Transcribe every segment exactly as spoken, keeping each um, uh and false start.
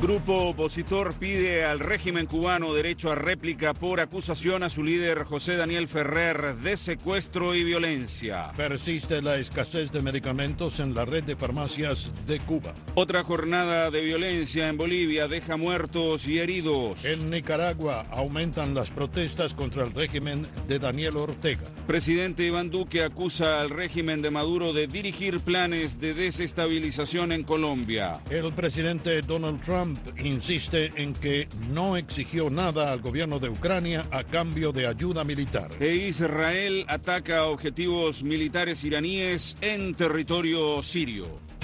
Grupo opositor pide al régimen cubano derecho a réplica por acusación a su líder José Daniel Ferrer de secuestro y violencia. Persiste la escasez de medicamentos en la red de farmacias de Cuba. Otra jornada de violencia en Bolivia deja muertos y heridos. En Nicaragua aumentan las protestas contra el régimen de Daniel Ortega. Presidente Iván Duque acusa al régimen de Maduro de dirigir planes de desestabilización en Colombia. El presidente Donald Trump insiste en que no exigió nada al gobierno de Ucrania a cambio de ayuda militar. E Israel ataca objetivos militares iraníes en territorio sirio.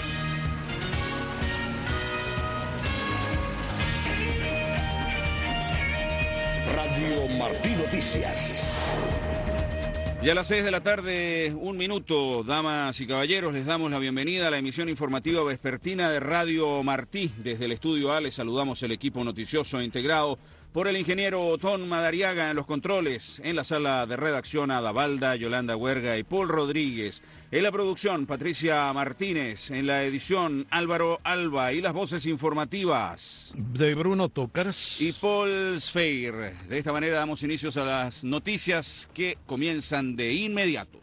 Radio Martí Noticias. Y a las seis de la tarde, un minuto, damas y caballeros, les damos la bienvenida a la emisión informativa vespertina de Radio Martí. Desde el estudio A les saludamos el equipo noticioso integrado por el ingeniero Otón Madariaga en los controles, en la sala de redacción Ada Balda, Yolanda Huerga y Paul Rodríguez, en la producción Patricia Martínez, en la edición Álvaro Alba y las voces informativas de Bruno Tocars y Paul Sfeir. De esta manera damos inicios a las noticias que comienzan de inmediato.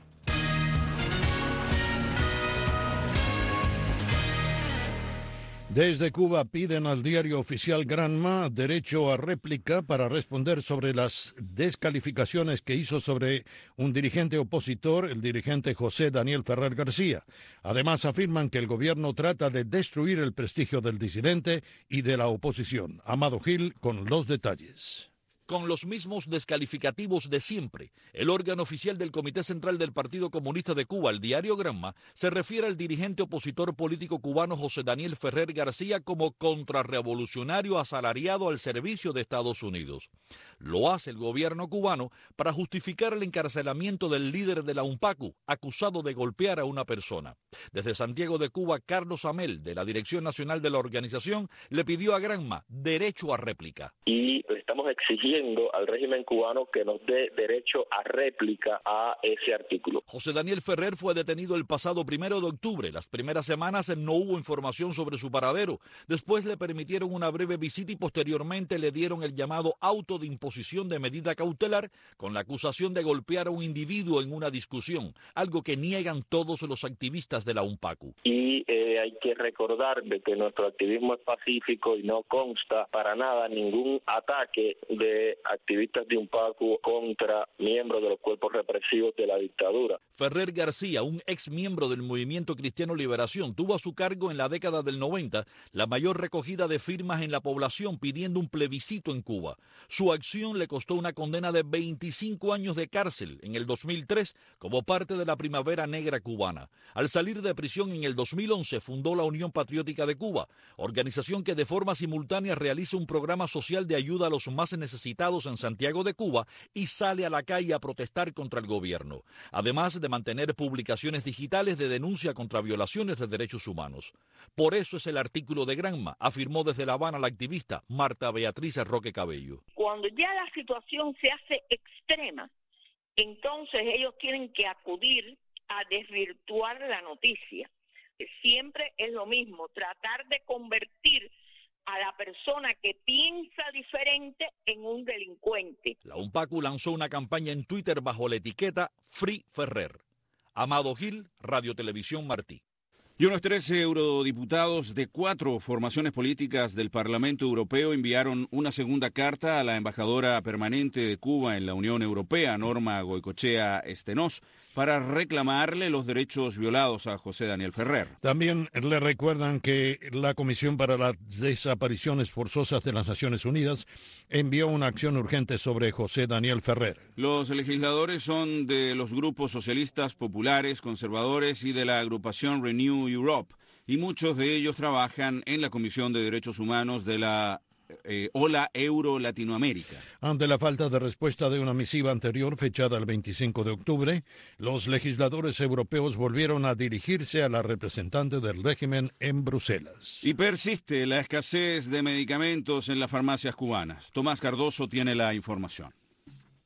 Desde Cuba piden al diario oficial Granma derecho a réplica para responder sobre las descalificaciones que hizo sobre un dirigente opositor, el dirigente José Daniel Ferrer García. Además afirman que el gobierno trata de destruir el prestigio del disidente y de la oposición. Amado Gil con los detalles. Con los mismos descalificativos de siempre, el órgano oficial del Comité Central del Partido Comunista de Cuba, el diario Granma, se refiere al dirigente opositor político cubano José Daniel Ferrer García como contrarrevolucionario asalariado al servicio de Estados Unidos. Lo hace el gobierno cubano para justificar el encarcelamiento del líder de la UNPACU, acusado de golpear a una persona. Desde Santiago de Cuba, Carlos Amel, de la Dirección Nacional de la organización, le pidió a Granma derecho a réplica. Y estamos exigiendo al régimen cubano que nos dé derecho a réplica a ese artículo. José Daniel Ferrer fue detenido el pasado primero de octubre. Las primeras semanas no hubo información sobre su paradero. Después le permitieron una breve visita y posteriormente le dieron el llamado auto de imposición de medida cautelar con la acusación de golpear a un individuo en una discusión, algo que niegan todos los activistas de la UNPACU. Y eh, hay que recordar de que nuestro activismo es pacífico y no consta para nada ningún ataque de activistas de UNPACU contra miembros de los cuerpos represivos de la dictadura. Ferrer García, un ex miembro del Movimiento Cristiano Liberación, tuvo a su cargo en la década del noventa la mayor recogida de firmas en la población pidiendo un plebiscito en Cuba. Su acción le costó una condena de veinticinco años de cárcel en el dos mil tres como parte de la Primavera Negra cubana. Al salir de prisión en el dos mil once fundó la Unión Patriótica de Cuba, organización que de forma simultánea realiza un programa social de ayuda a los más necesitados en Santiago de Cuba y sale a la calle a protestar contra el gobierno, además de mantener publicaciones digitales de denuncia contra violaciones de derechos humanos. Por eso es el artículo de Granma, afirmó desde La Habana la activista Marta Beatriz Roque Cabello. Cuando ya la situación se hace extrema, entonces ellos tienen que acudir a desvirtuar la noticia. Siempre es lo mismo, tratar de convertir a la persona que piensa diferente en un delincuente. La UNPACU lanzó una campaña en Twitter bajo la etiqueta Free Ferrer. Amado Gil, Radio Televisión Martí. Y unos trece eurodiputados de cuatro formaciones políticas del Parlamento Europeo enviaron una segunda carta a la embajadora permanente de Cuba en la Unión Europea, Norma Goicoechea Estenós, para reclamarle los derechos violados a José Daniel Ferrer. También le recuerdan que la Comisión para las Desapariciones Forzosas de las Naciones Unidas envió una acción urgente sobre José Daniel Ferrer. Los legisladores son de los grupos socialistas, populares, conservadores y de la agrupación Renew Europe, y muchos de ellos trabajan en la Comisión de Derechos Humanos de la Eh, Hola Euro Latinoamérica. Ante la falta de respuesta de una misiva anterior fechada el veinticinco de octubre, los legisladores europeos volvieron a dirigirse a la representante del régimen en Bruselas. Y persiste la escasez de medicamentos en las farmacias cubanas. Tomás Cardoso tiene la información.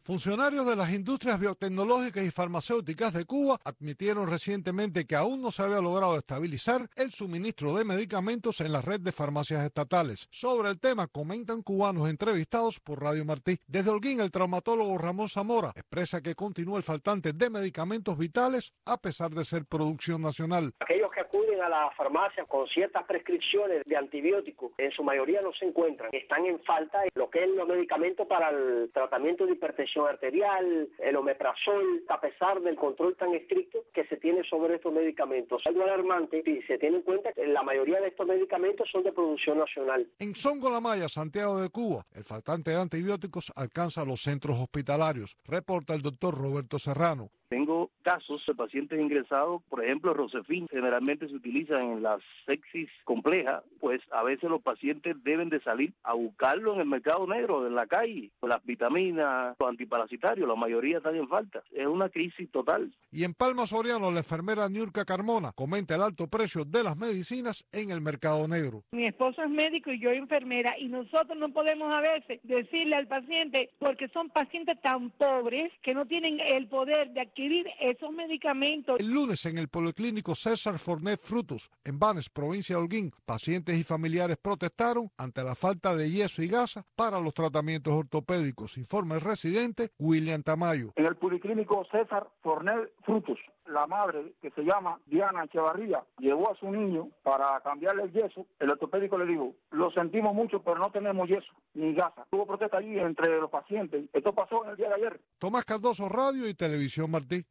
Funcionarios de las industrias biotecnológicas y farmacéuticas de Cuba admitieron recientemente que aún no se había logrado estabilizar el suministro de medicamentos en la red de farmacias estatales. Sobre el tema comentan cubanos entrevistados por Radio Martí. Desde Holguín, el traumatólogo Ramón Zamora expresa que continúa el faltante de medicamentos vitales a pesar de ser producción nacional. Aquellos que acuden a las farmacias con ciertas prescripciones de antibióticos, en su mayoría no se encuentran. Están en falta lo que es los medicamentos para el tratamiento de hipertensión arterial, el omeprazol, a pesar del control tan estricto que se tiene sobre estos medicamentos. Algo alarmante si se tiene en cuenta que la mayoría de estos medicamentos son de producción nacional. En Songolamaya, Santiago de Cuba, el faltante de antibióticos alcanza los centros hospitalarios, reporta el doctor Roberto Serrano. Tengo casos de pacientes ingresados, por ejemplo, Rosefin, generalmente se utiliza en la sepsis compleja, pues a veces los pacientes deben de salir a buscarlo en el mercado negro, en la calle, las vitaminas, los antiparasitarios, la mayoría están en falta. Es una crisis total. Y en Palma Soriano, la enfermera Niurka Carmona comenta el alto precio de las medicinas en el mercado negro. Mi esposo es médico y yo enfermera, y nosotros no podemos a veces decirle al paciente, porque son pacientes tan pobres que no tienen el poder de adquirir esos medicamentos. El lunes en el Policlínico César Fornet Frutos, en Banes, provincia de Holguín, pacientes y familiares protestaron ante la falta de yeso y gasa para los tratamientos ortopédicos, informa el residente William Tamayo. En el Policlínico César Fornet Frutos, la madre, que se llama Diana Echevarría, llevó a su niño para cambiarle el yeso. El ortopédico le dijo, lo sentimos mucho, pero no tenemos yeso ni gasa. Hubo protesta allí entre los pacientes. Esto pasó en el día de ayer. Tomás Cardoso, Radio y Televisión Martí.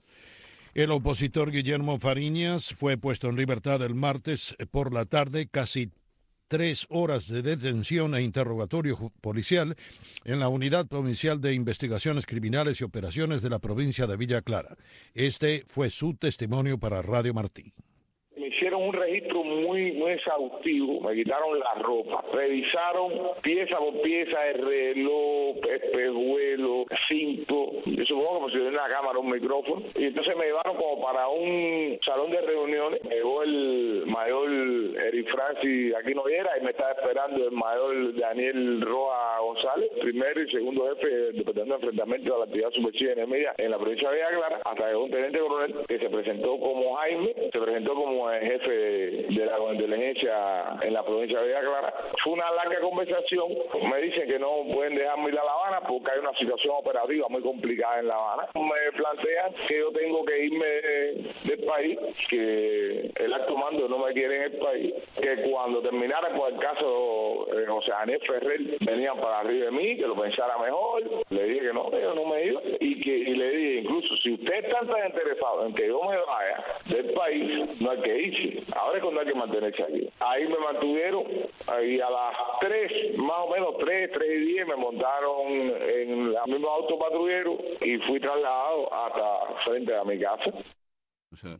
El opositor Guillermo Fariñas fue puesto en libertad el martes por la tarde, casi tres horas de detención e interrogatorio policial en la Unidad Provincial de Investigaciones Criminales y Operaciones de la provincia de Villa Clara. Este fue su testimonio para Radio Martí. Me hicieron un registro muy, muy exhaustivo, me quitaron la ropa, revisaron pieza por pieza el reloj, espejuelo, cinto, yo supongo que me una cámara, un micrófono, y entonces me llevaron como para un salón de reuniones. Me llevó el mayor Eric Francis Aquino Viera y me estaba esperando el mayor Daniel Roa González, primer y segundo jefe del Departamento de Enfrentamiento a la Actividad Subversiva y Enemiga en la provincia de Villa Clara, hasta que un teniente coronel que se presentó como Jaime, se presentó como el jefe de la inteligencia en la provincia de Villa Clara. Fue una larga conversación. Me dicen que no pueden dejarme ir a La Habana porque hay una situación operativa muy complicada en La Habana. Me plantean que yo tengo que irme del país, que el alto mando no me quiere en el país, que cuando terminara con el caso eh, José Daniel Ferrer venían para arriba de mí, que lo pensara mejor. Le dije que no, que yo no me iba, y que y le dije, incluso si usted está tan interesado en que yo me vaya del país, no hay que irse. Ahora es cuando hay que mantenerse aquí. Ahí me mantuvieron, y a las tres, más o menos tres, tres y diez, me montaron en el mismo auto patrullero y fui trasladado hasta frente a mi casa. O sea,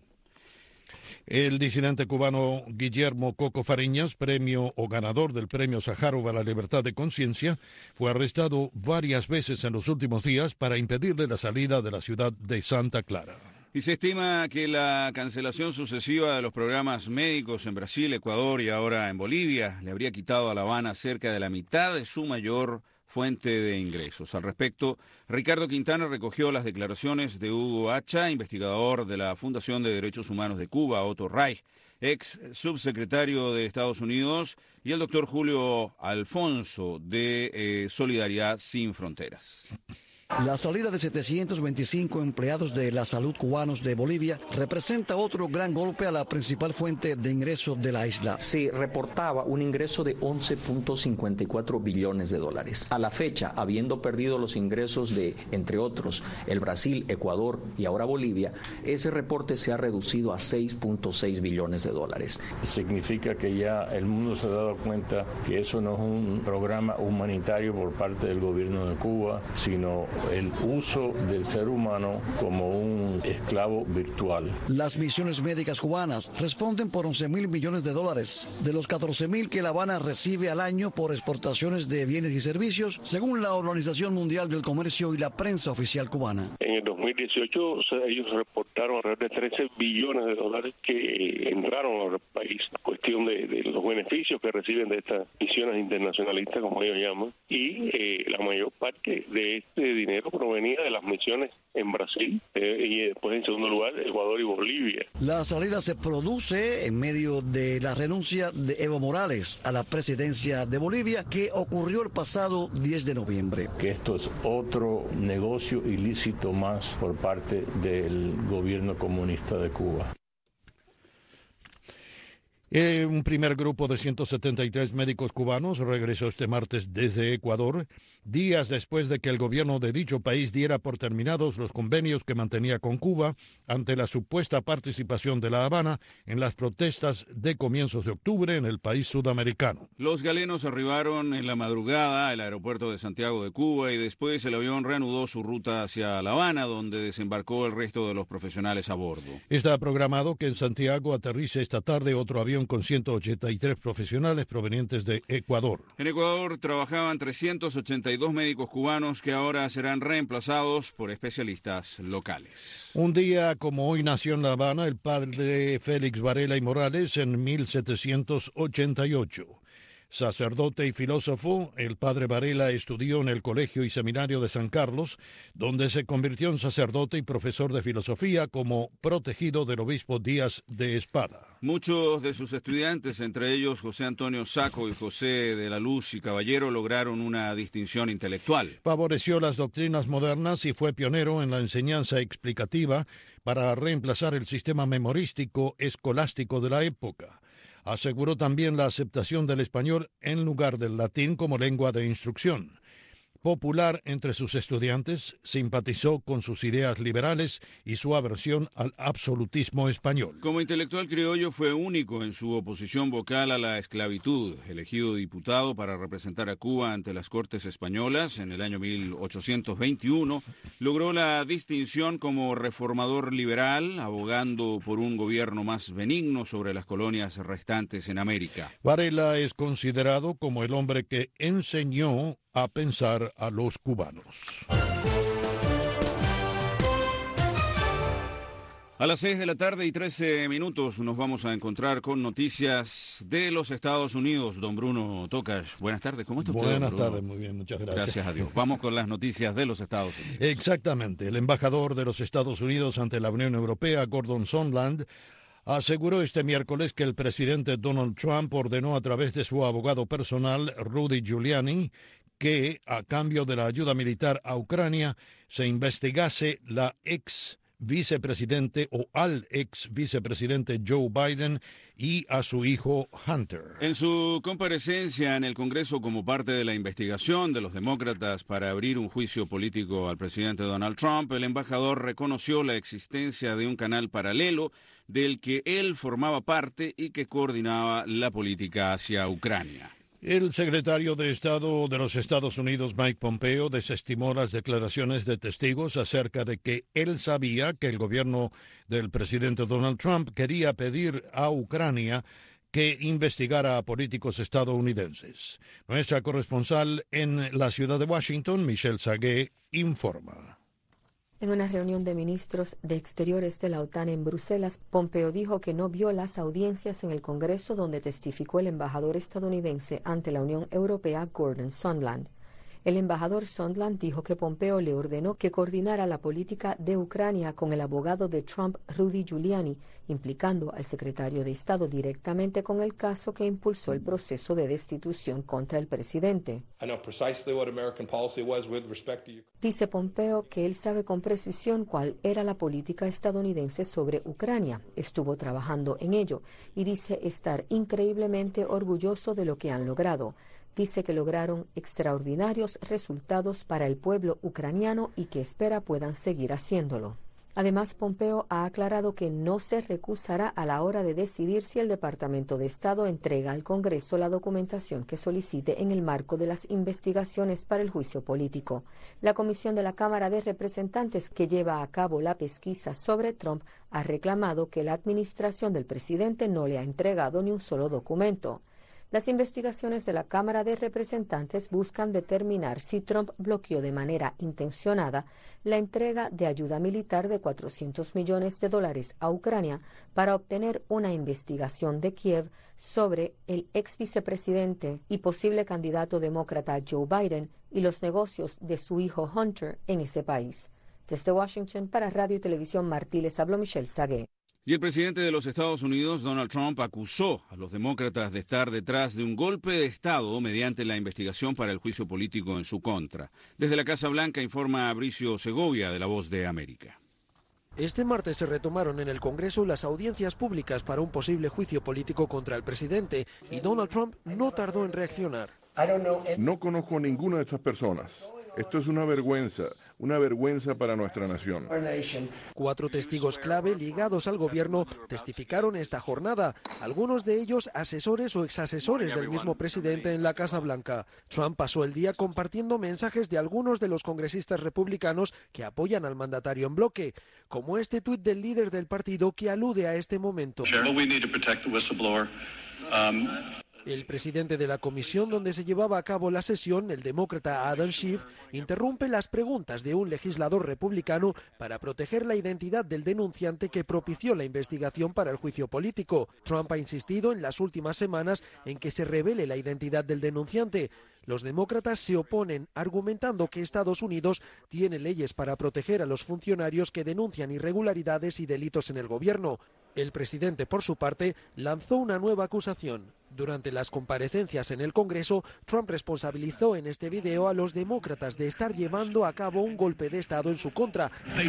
el disidente cubano Guillermo Coco Fariñas, premio o ganador del premio Sájarov a la libertad de conciencia, fue arrestado varias veces en los últimos días para impedirle la salida de la ciudad de Santa Clara. Y se estima que la cancelación sucesiva de los programas médicos en Brasil, Ecuador y ahora en Bolivia le habría quitado a La Habana cerca de la mitad de su mayor fuente de ingresos. Al respecto, Ricardo Quintana recogió las declaraciones de Hugo Hacha, investigador de la Fundación de Derechos Humanos de Cuba, Otto Reich, ex subsecretario de Estados Unidos, y el doctor Julio Alfonso de eh, Solidaridad Sin Fronteras. La salida de setecientos veinticinco empleados de la salud cubanos de Bolivia representa otro gran golpe a la principal fuente de ingresos de la isla. Se reportaba un ingreso de once punto cincuenta y cuatro billones de dólares. A la fecha, habiendo perdido los ingresos de, entre otros, el Brasil, Ecuador y ahora Bolivia, ese reporte se ha reducido a seis punto seis billones de dólares. Significa que ya el mundo se ha dado cuenta que eso no es un programa humanitario por parte del gobierno de Cuba, sino el uso del ser humano como un esclavo virtual. Las misiones médicas cubanas responden por once mil millones de dólares, de los catorce mil que La Habana recibe al año por exportaciones de bienes y servicios, según la Organización Mundial del Comercio y la prensa oficial cubana. En el dos dos mil dieciocho o sea, ellos reportaron alrededor de trece billones de dólares que entraron al país, cuestión de, de los beneficios que reciben de estas misiones internacionalistas, como ellos llaman, y eh, la mayor parte de este dinero provenía de las misiones en Brasil eh, y después en segundo lugar Ecuador y Bolivia. La salida se produce en medio de la renuncia de Evo Morales a la presidencia de Bolivia, que ocurrió el pasado diez de noviembre. Que esto es otro negocio ilícito más por parte del gobierno comunista de Cuba. Eh, un primer grupo de ciento setenta y tres médicos cubanos regresó este martes desde Ecuador, días después de que el gobierno de dicho país diera por terminados los convenios que mantenía con Cuba ante la supuesta participación de La Habana en las protestas de comienzos de octubre en el país sudamericano. Los galenos arribaron en la madrugada al aeropuerto de Santiago de Cuba y después el avión reanudó su ruta hacia La Habana, donde desembarcó el resto de los profesionales a bordo. Está programado que en Santiago aterrice esta tarde otro avión con ciento ochenta y tres profesionales provenientes de Ecuador. En Ecuador trabajaban trescientos ochenta y dos médicos cubanos que ahora serán reemplazados por especialistas locales. Un día como hoy nació en La Habana el padre Félix Varela y Morales en mil setecientos ochenta y ocho. Sacerdote y filósofo, el padre Varela estudió en el Colegio y Seminario de San Carlos, donde se convirtió en sacerdote y profesor de filosofía como protegido del obispo Díaz de Espada. Muchos de sus estudiantes, entre ellos José Antonio Saco y José de la Luz y Caballero, lograron una distinción intelectual. Favoreció las doctrinas modernas y fue pionero en la enseñanza explicativa para reemplazar el sistema memorístico escolástico de la época. Aseguró también la aceptación del español en lugar del latín como lengua de instrucción. Popular entre sus estudiantes, simpatizó con sus ideas liberales y su aversión al absolutismo español. Como intelectual criollo fue único en su oposición vocal a la esclavitud. Elegido diputado para representar a Cuba ante las Cortes Españolas en el año mil ochocientos veintiuno, logró la distinción como reformador liberal, abogando por un gobierno más benigno sobre las colonias restantes en América. Varela es considerado como el hombre que enseñó a pensar a los cubanos. A las seis de la tarde y trece minutos nos vamos a encontrar con noticias de los Estados Unidos. Don Bruno Tocas, buenas tardes, ¿cómo está usted? Buenas tardes, muy bien, muchas gracias. Gracias a Dios. Vamos con las noticias de los Estados Unidos. Exactamente, el embajador de los Estados Unidos ante la Unión Europea, Gordon Sondland, aseguró este miércoles que el presidente Donald Trump ordenó a través de su abogado personal, Rudy Giuliani, que, a cambio de la ayuda militar a Ucrania, se investigase la ex vicepresidente o al ex vicepresidente Joe Biden y a su hijo Hunter. En su comparecencia en el Congreso como parte de la investigación de los demócratas para abrir un juicio político al presidente Donald Trump, el embajador reconoció la existencia de un canal paralelo del que él formaba parte y que coordinaba la política hacia Ucrania. El secretario de Estado de los Estados Unidos, Mike Pompeo, desestimó las declaraciones de testigos acerca de que él sabía que el gobierno del presidente Donald Trump quería pedir a Ucrania que investigara a políticos estadounidenses. Nuestra corresponsal en la ciudad de Washington, Michelle Sagué, informa. En una reunión de ministros de Exteriores de la OTAN en Bruselas, Pompeo dijo que no vio las audiencias en el Congreso donde testificó el embajador estadounidense ante la Unión Europea, Gordon Sondland. El embajador Sondland dijo que Pompeo le ordenó que coordinara la política de Ucrania con el abogado de Trump, Rudy Giuliani, implicando al secretario de Estado directamente con el caso que impulsó el proceso de destitución contra el presidente. Dice Pompeo que él sabe con precisión cuál era la política estadounidense sobre Ucrania. Estuvo trabajando en ello y dice estar increíblemente orgulloso de lo que han logrado. Dice que lograron extraordinarios resultados para el pueblo ucraniano y que espera puedan seguir haciéndolo. Además, Pompeo ha aclarado que no se recusará a la hora de decidir si el Departamento de Estado entrega al Congreso la documentación que solicite en el marco de las investigaciones para el juicio político. La Comisión de la Cámara de Representantes, que lleva a cabo la pesquisa sobre Trump, ha reclamado que la administración del presidente no le ha entregado ni un solo documento. Las investigaciones de la Cámara de Representantes buscan determinar si Trump bloqueó de manera intencionada la entrega de ayuda militar de cuatrocientos millones de dólares a Ucrania para obtener una investigación de Kiev sobre el ex vicepresidente y posible candidato demócrata Joe Biden y los negocios de su hijo Hunter en ese país. Desde Washington, para Radio y Televisión Martí, les habló Michelle Sagué. Y el presidente de los Estados Unidos, Donald Trump, acusó a los demócratas de estar detrás de un golpe de Estado mediante la investigación para el juicio político en su contra. Desde la Casa Blanca informa Bricio Segovia, de La Voz de América. Este martes se retomaron en el Congreso las audiencias públicas para un posible juicio político contra el presidente y Donald Trump no tardó en reaccionar. No conozco a ninguna de estas personas. Esto es una vergüenza, una vergüenza para nuestra nación. Cuatro testigos clave ligados al gobierno testificaron esta jornada, algunos de ellos asesores o exasesores del mismo presidente en la Casa Blanca. Trump pasó el día compartiendo mensajes de algunos de los congresistas republicanos que apoyan al mandatario en bloque, como este tuit del líder del partido que alude a este momento. El presidente de la comisión donde se llevaba a cabo la sesión, el demócrata Adam Schiff, interrumpe las preguntas de un legislador republicano para proteger la identidad del denunciante que propició la investigación para el juicio político. Trump ha insistido en las últimas semanas en que se revele la identidad del denunciante. Los demócratas se oponen, argumentando que Estados Unidos tiene leyes para proteger a los funcionarios que denuncian irregularidades y delitos en el gobierno. El presidente, por su parte, lanzó una nueva acusación. Durante las comparecencias en el Congreso, Trump responsabilizó en este video a los demócratas de estar llevando a cabo un golpe de Estado en su contra.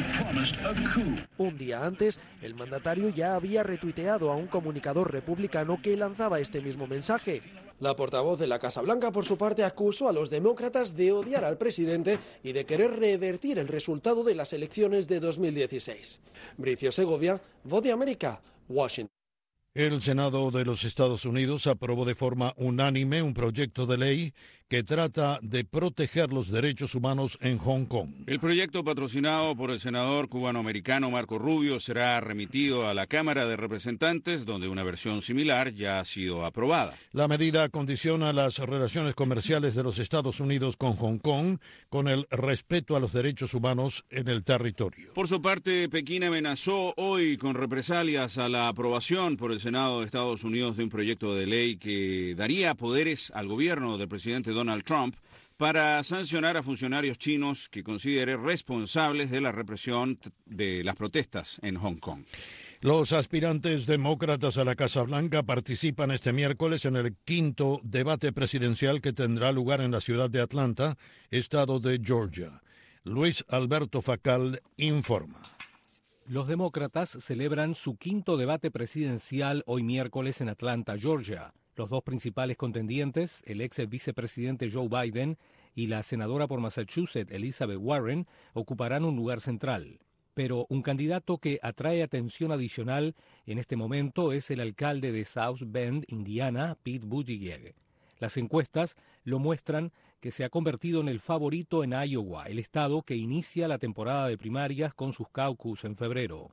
Un día antes, el mandatario ya había retuiteado a un comunicador republicano que lanzaba este mismo mensaje. La portavoz de la Casa Blanca, por su parte, acusó a los demócratas de odiar al presidente y de querer revertir el resultado de las elecciones de dos mil dieciséis. Bricio Segovia, Voz de América, Washington. El Senado de los Estados Unidos aprobó de forma unánime un proyecto de ley que trata de proteger los derechos humanos en Hong Kong. El proyecto, patrocinado por el senador cubanoamericano Marco Rubio, será remitido a la Cámara de Representantes, donde una versión similar ya ha sido aprobada. La medida condiciona las relaciones comerciales de los Estados Unidos con Hong Kong con el respeto a los derechos humanos en el territorio. Por su parte, Pekín amenazó hoy con represalias a la aprobación por el Senado de Estados Unidos de un proyecto de ley que daría poderes al gobierno del presidente Donald Trump para sancionar a funcionarios chinos que considere responsables de la represión de las protestas en Hong Kong. Los aspirantes demócratas a la Casa Blanca participan este miércoles en el quinto debate presidencial que tendrá lugar en la ciudad de Atlanta, estado de Georgia. Luis Alberto Facal informa. Los demócratas celebran su quinto debate presidencial hoy miércoles en Atlanta, Georgia. Los dos principales contendientes, el ex vicepresidente Joe Biden y la senadora por Massachusetts, Elizabeth Warren, ocuparán un lugar central. Pero un candidato que atrae atención adicional en este momento es el alcalde de South Bend, Indiana, Pete Buttigieg. Las encuestas lo muestran que se ha convertido en el favorito en Iowa, el estado que inicia la temporada de primarias con sus caucus en febrero.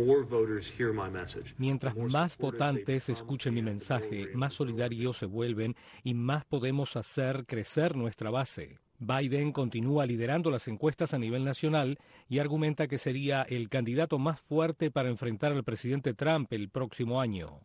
Mientras más votantes escuchen mi mensaje, más solidarios se vuelven y más podemos hacer crecer nuestra base. Biden continúa liderando las encuestas a nivel nacional y argumenta que sería el candidato más fuerte para enfrentar al presidente Trump el próximo año.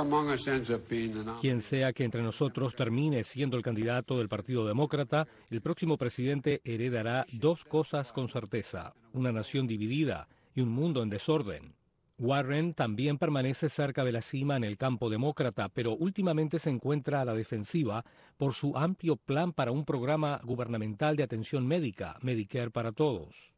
Quien sea que entre nosotros termine siendo el candidato del Partido Demócrata, el próximo presidente heredará dos cosas con certeza: una nación dividida y un mundo en desorden. Warren también permanece cerca de la cima en el campo demócrata, pero últimamente se encuentra a la defensiva por su amplio plan para un programa gubernamental de atención médica, Medicare para todos.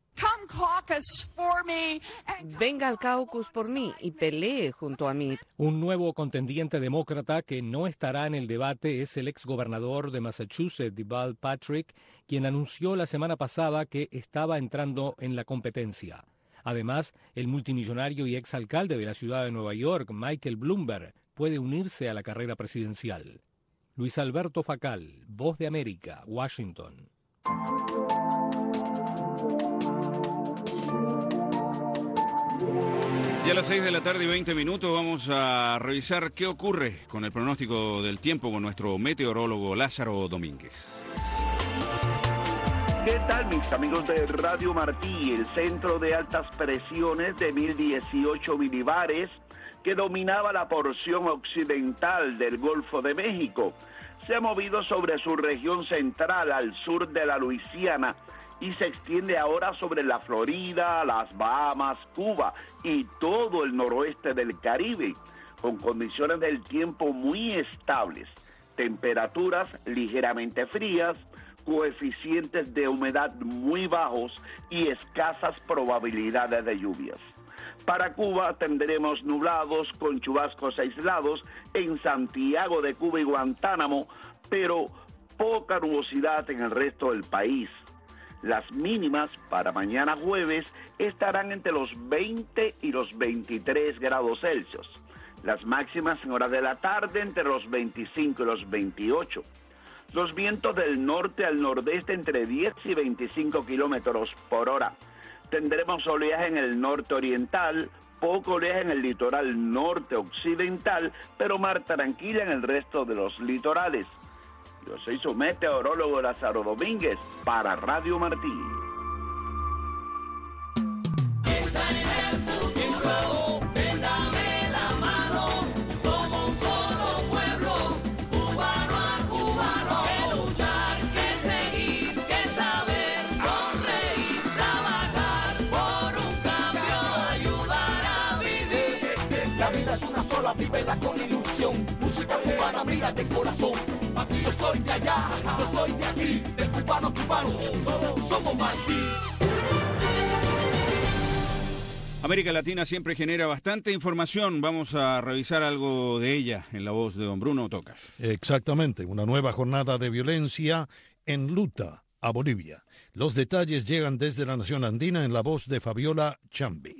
Venga al caucus por mí y pelee junto a mí. Un nuevo contendiente demócrata que no estará en el debate es el exgobernador de Massachusetts, Deval Patrick, quien anunció la semana pasada que estaba entrando en la competencia. Además, el multimillonario y exalcalde de la ciudad de Nueva York, Michael Bloomberg, puede unirse a la carrera presidencial. Luis Alberto Facal, Voz de América, Washington. Ya a las seis de la tarde y veinte minutos vamos a revisar qué ocurre con el pronóstico del tiempo con nuestro meteorólogo Lázaro Domínguez. ¿Qué tal, mis amigos de Radio Martí? El centro de altas presiones de mil dieciocho milibares que dominaba la porción occidental del Golfo de México se ha movido sobre su región central al sur de la Luisiana y se extiende ahora sobre la Florida, las Bahamas, Cuba y todo el noroeste del Caribe, con condiciones del tiempo muy estables, temperaturas ligeramente frías, coeficientes de humedad muy bajos y escasas probabilidades de lluvias. Para Cuba tendremos nublados con chubascos aislados en Santiago de Cuba y Guantánamo, pero poca nubosidad en el resto del país. Las mínimas para mañana jueves estarán entre los veinte y los veintitrés grados Celsius. Las máximas en horas de la tarde entre los veinticinco y los veintiocho. Los vientos del norte al nordeste entre diez y veinticinco kilómetros por hora. Tendremos oleaje en el norte oriental, poco oleaje en el litoral norte occidental, pero mar tranquila en el resto de los litorales. Yo soy su meteorólogo Lázaro Domínguez para Radio Martí. Vívela con ilusión, música cubana, mira de corazón. Aquí yo soy de allá, yo soy de aquí, del cubano cubano, somos Martí. América Latina siempre genera bastante información. Vamos a revisar algo de ella en la voz de don Bruno Tocas. Exactamente, una nueva jornada de violencia enluta a Bolivia. Los detalles llegan desde la Nación Andina en la voz de Fabiola Chambi.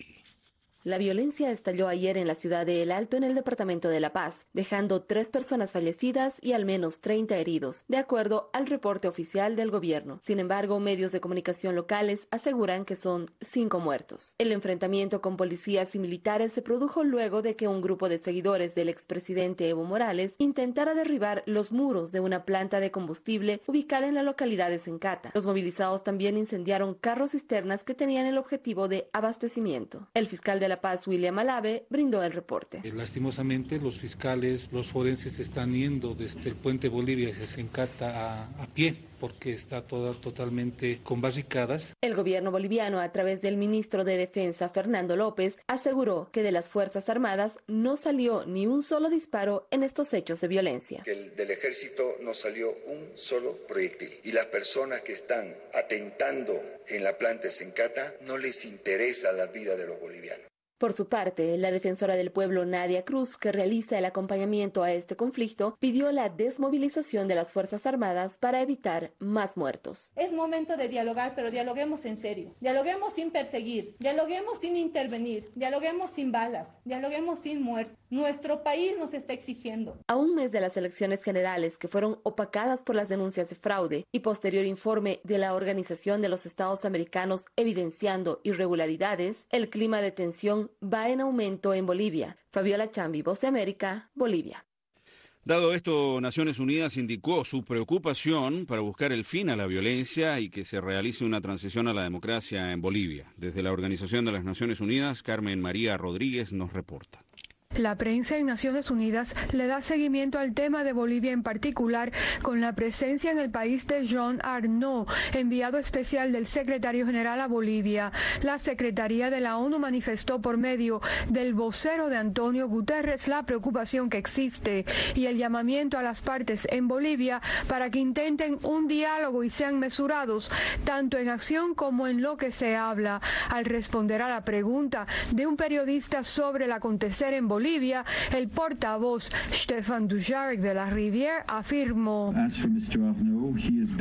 La violencia estalló ayer en la ciudad de El Alto, en el departamento de La Paz, dejando tres personas fallecidas y al menos treinta heridos, de acuerdo al reporte oficial del gobierno. Sin embargo, medios de comunicación locales aseguran que son cinco muertos. El enfrentamiento con policías y militares se produjo luego de que un grupo de seguidores del expresidente Evo Morales intentara derribar los muros de una planta de combustible ubicada en la localidad de Sencata. Los movilizados también incendiaron carros cisternas que tenían el objetivo de abastecimiento. El fiscal de La Paz, William Alave, brindó el reporte. Lastimosamente, los fiscales, los forenses están yendo desde el puente Bolivia hacia Sencata a, a pie, porque está toda totalmente con barricadas. El gobierno boliviano, a través del ministro de Defensa, Fernando López, aseguró que de las Fuerzas Armadas no salió ni un solo disparo en estos hechos de violencia. Que el, del ejército no salió un solo proyectil. Y las personas que están atentando en la planta de Sencata no les interesa la vida de los bolivianos. Por su parte, la defensora del pueblo Nadia Cruz, que realiza el acompañamiento a este conflicto, pidió la desmovilización de las Fuerzas Armadas para evitar más muertos. Es momento de dialogar, pero dialoguemos en serio. Dialoguemos sin perseguir, dialoguemos sin intervenir, dialoguemos sin balas, dialoguemos sin muertos. Nuestro país nos está exigiendo. A un mes de las elecciones generales que fueron opacadas por las denuncias de fraude y posterior informe de la Organización de los Estados Americanos evidenciando irregularidades, el clima de tensión va en aumento en Bolivia. Fabiola Chambi, Voz de América, Bolivia. Dado esto, Naciones Unidas indicó su preocupación para buscar el fin a la violencia y que se realice una transición a la democracia en Bolivia. Desde la Organización de las Naciones Unidas, Carmen María Rodríguez nos reporta. La prensa en Naciones Unidas le da seguimiento al tema de Bolivia en particular, con la presencia en el país de Jean Arnaud, enviado especial del secretario general a Bolivia. La Secretaría de la ONU manifestó por medio del vocero de Antonio Guterres la preocupación que existe y el llamamiento a las partes en Bolivia para que intenten un diálogo y sean mesurados, tanto en acción como en lo que se habla. Al responder a la pregunta de un periodista sobre el acontecer en Bolivia, Bolivia, el portavoz Stefan Dujarric de la Rivière afirmó. As for mister Arnaud, he has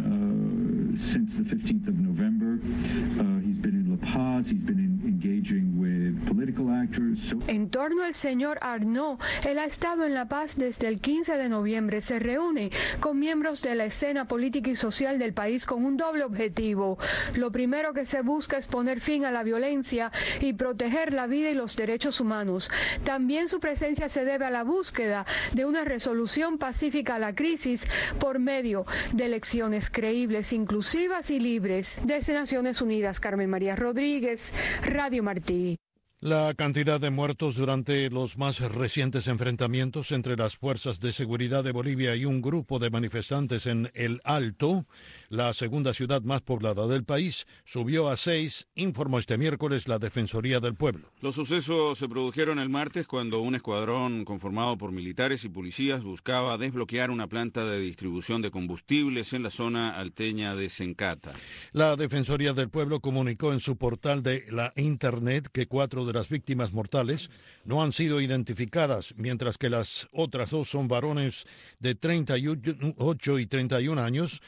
been uh, since the fifteenth of November. Uh, he's been in La Paz. He's been in, engaging with En torno al señor Arnault, él ha estado en La Paz desde el quince de noviembre. Se reúne con miembros de la escena política y social del país con un doble objetivo. Lo primero que se busca es poner fin a la violencia y proteger la vida y los derechos humanos. También su presencia se debe a la búsqueda de una resolución pacífica a la crisis por medio de elecciones creíbles, inclusivas y libres. Desde Naciones Unidas, Carmen María Rodríguez, Radio Martí. La cantidad de muertos durante los más recientes enfrentamientos entre las fuerzas de seguridad de Bolivia y un grupo de manifestantes en El Alto, la segunda ciudad más poblada del país, subió a seis, informó este miércoles la Defensoría del Pueblo. Los sucesos se produjeron el martes cuando un escuadrón conformado por militares y policías buscaba desbloquear una planta de distribución de combustibles en la zona alteña de Sencata. La Defensoría del Pueblo comunicó en su portal de la Internet que cuatro de las víctimas mortales no han sido identificadas, mientras que las otras dos son varones de treinta y ocho y treinta y un años,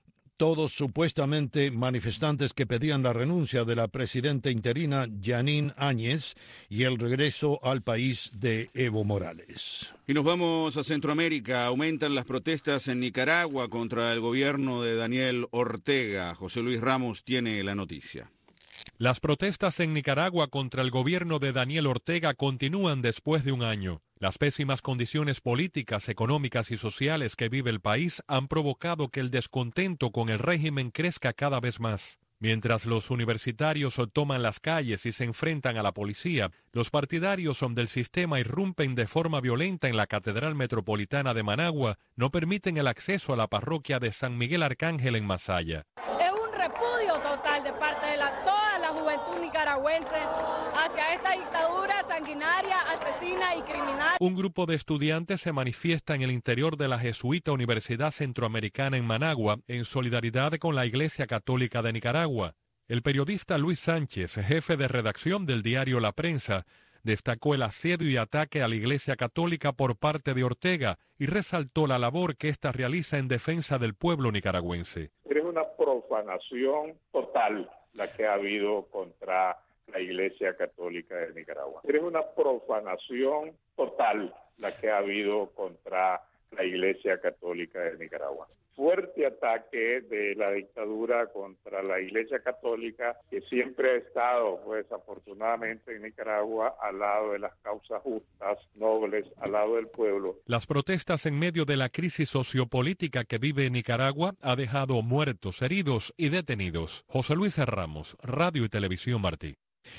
todos supuestamente manifestantes que pedían la renuncia de la presidenta interina Jeanine Áñez y el regreso al país de Evo Morales. Y nos vamos a Centroamérica. Aumentan las protestas en Nicaragua contra el gobierno de Daniel Ortega. José Luis Ramos tiene la noticia. Las protestas en Nicaragua contra el gobierno de Daniel Ortega continúan después de un año. Las pésimas condiciones políticas, económicas y sociales que vive el país han provocado que el descontento con el régimen crezca cada vez más. Mientras los universitarios toman las calles y se enfrentan a la policía, los partidarios del sistema irrumpen de forma violenta en la Catedral Metropolitana de Managua, no permiten el acceso a la parroquia de San Miguel Arcángel en Masaya. Es un repudio total de parte de la, toda la juventud nicaragüense hacia esta dictadura sanguinaria, asesina y criminal. Un grupo de estudiantes se manifiesta en el interior de la Jesuita Universidad Centroamericana en Managua en solidaridad con la Iglesia Católica de Nicaragua. El periodista Luis Sánchez, jefe de redacción del diario La Prensa, destacó el asedio y ataque a la Iglesia Católica por parte de Ortega y resaltó la labor que ésta realiza en defensa del pueblo nicaragüense. Es una profanación total la que ha habido contra la Iglesia Católica de Nicaragua. Es una profanación total la que ha habido contra la Iglesia Católica de Nicaragua. Fuerte ataque de la dictadura contra la Iglesia Católica, que siempre ha estado, pues afortunadamente en Nicaragua, al lado de las causas justas, nobles, al lado del pueblo. Las protestas en medio de la crisis sociopolítica que vive Nicaragua ha dejado muertos, heridos y detenidos. José Luis Ramos, Radio y Televisión Martí.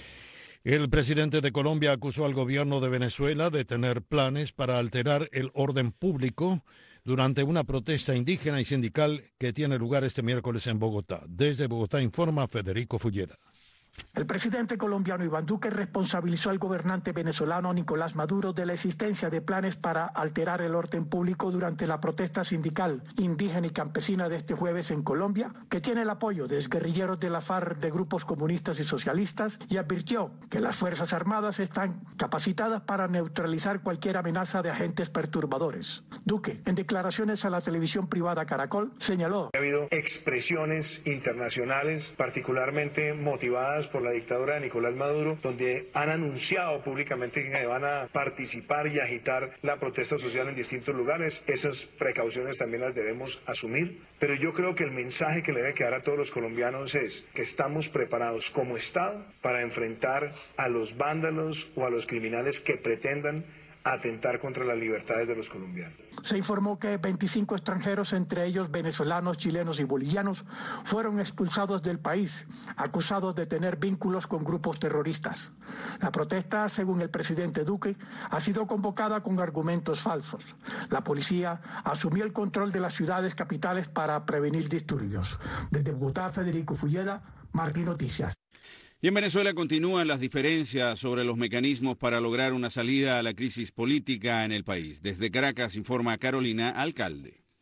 El presidente de Colombia acusó al gobierno de Venezuela de tener planes para alterar el orden público durante una protesta indígena y sindical que tiene lugar este miércoles en Bogotá. Desde Bogotá informa Federico Fulleda. El presidente colombiano Iván Duque responsabilizó al gobernante venezolano Nicolás Maduro de la existencia de planes para alterar el orden público durante la protesta sindical, indígena y campesina de este jueves en Colombia, que tiene el apoyo de exguerrilleros de la FARC, de grupos comunistas y socialistas, y advirtió que las Fuerzas Armadas están capacitadas para neutralizar cualquier amenaza de agentes perturbadores. Duque, en declaraciones a la televisión privada Caracol, señaló: ha habido expresiones internacionales particularmente motivadas por la dictadura de Nicolás Maduro, donde han anunciado públicamente que van a participar y agitar la protesta social en distintos lugares. Esas precauciones también las debemos asumir, pero yo creo que el mensaje que le debe quedar a todos los colombianos es que estamos preparados como Estado para enfrentar a los vándalos o a los criminales que pretendan atentar contra las libertades de los colombianos. Se informó que veinticinco extranjeros, entre ellos venezolanos, chilenos y bolivianos, fueron expulsados del país, acusados de tener vínculos con grupos terroristas. La protesta, según el presidente Duque, ha sido convocada con argumentos falsos. La policía asumió el control de las ciudades capitales para prevenir disturbios. Desde Bogotá, Federico Fulleda, Martí Noticias. Y en Venezuela continúan las diferencias sobre los mecanismos para lograr una salida a la crisis política en el país. Desde Caracas informa Carolina Alcalde.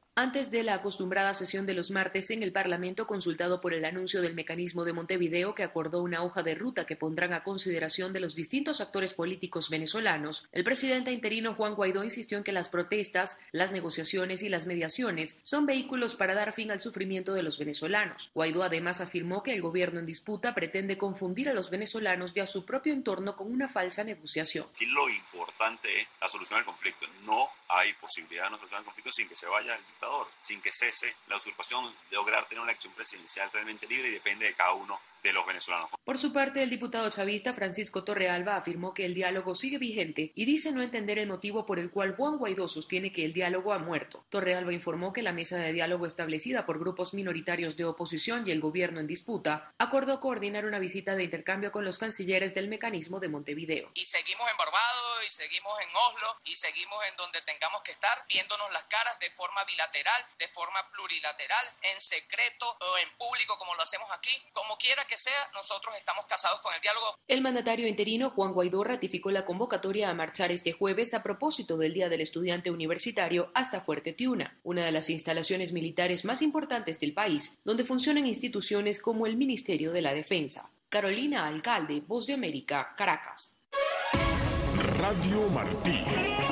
Antes de la acostumbrada sesión de los martes en el Parlamento, consultado por el anuncio del mecanismo de Montevideo que acordó una hoja de ruta que pondrán a consideración de los distintos actores políticos venezolanos, el presidente interino Juan Guaidó insistió en que las protestas, las negociaciones y las mediaciones son vehículos para dar fin al sufrimiento de los venezolanos. Guaidó además afirmó que el gobierno en disputa pretende confundir a los venezolanos y a su propio entorno con una falsa negociación. Y lo importante es la solución al conflicto. No hay posibilidad de una solución al conflicto sin que se vaya el dictador, sin que cese la usurpación, de lograr tener una elección presidencial realmente libre, y depende de cada uno de los venezolanos. Por su parte, el diputado chavista Francisco Torrealba afirmó que el diálogo sigue vigente y dice no entender el motivo por el cual Juan Guaidó sostiene que el diálogo ha muerto. Torrealba informó que la mesa de diálogo establecida por grupos minoritarios de oposición y el gobierno en disputa acordó coordinar una visita de intercambio con los cancilleres del mecanismo de Montevideo. Y seguimos en Barbados, y seguimos en Oslo, y seguimos en donde tengamos que estar, viéndonos las caras de forma bilateral, de forma plurilateral, en secreto o en público, como lo hacemos aquí. Como quiera que sea, nosotros estamos casados con el diálogo. El mandatario interino Juan Guaidó ratificó la convocatoria a marchar este jueves a propósito del Día del Estudiante Universitario hasta Fuerte Tiuna, una de las instalaciones militares más importantes del país, donde funcionan instituciones como el Ministerio de la Defensa. Carolina Alcalde, Voz de América, Caracas. Radio Martí.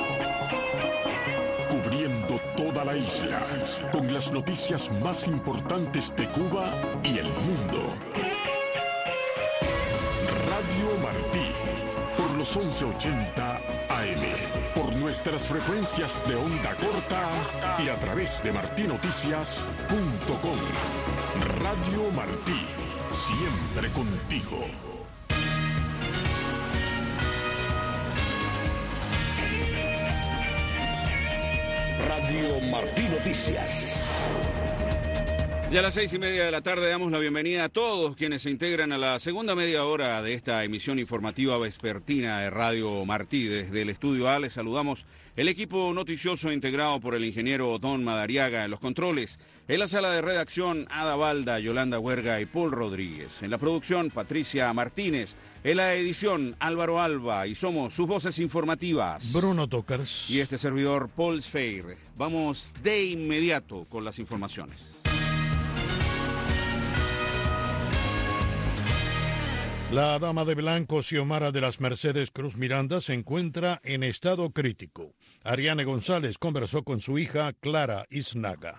Cubriendo toda la isla, con las noticias más importantes de Cuba y el mundo. Radio Martí, por los once ochenta A M, por nuestras frecuencias de onda corta y a través de martí noticias punto com. Radio Martí, siempre contigo. Radio Martí Noticias. Ya a las seis y media de la tarde damos la bienvenida a todos quienes se integran a la segunda media hora de esta emisión informativa vespertina de Radio Martí. Desde el Estudio A les saludamos el equipo noticioso integrado por el ingeniero Don Madariaga en los controles. En la sala de redacción, Ada Balda, Yolanda Huerga y Paul Rodríguez. En la producción, Patricia Martínez. En la edición, Álvaro Alba. Y somos sus voces informativas, Bruno Tokars y este servidor, Paul Sfeir. Vamos de inmediato con las informaciones. La dama de blanco Xiomara de las Mercedes Cruz Miranda se encuentra en estado crítico. Ariane González conversó con su hija Clara Iznaga.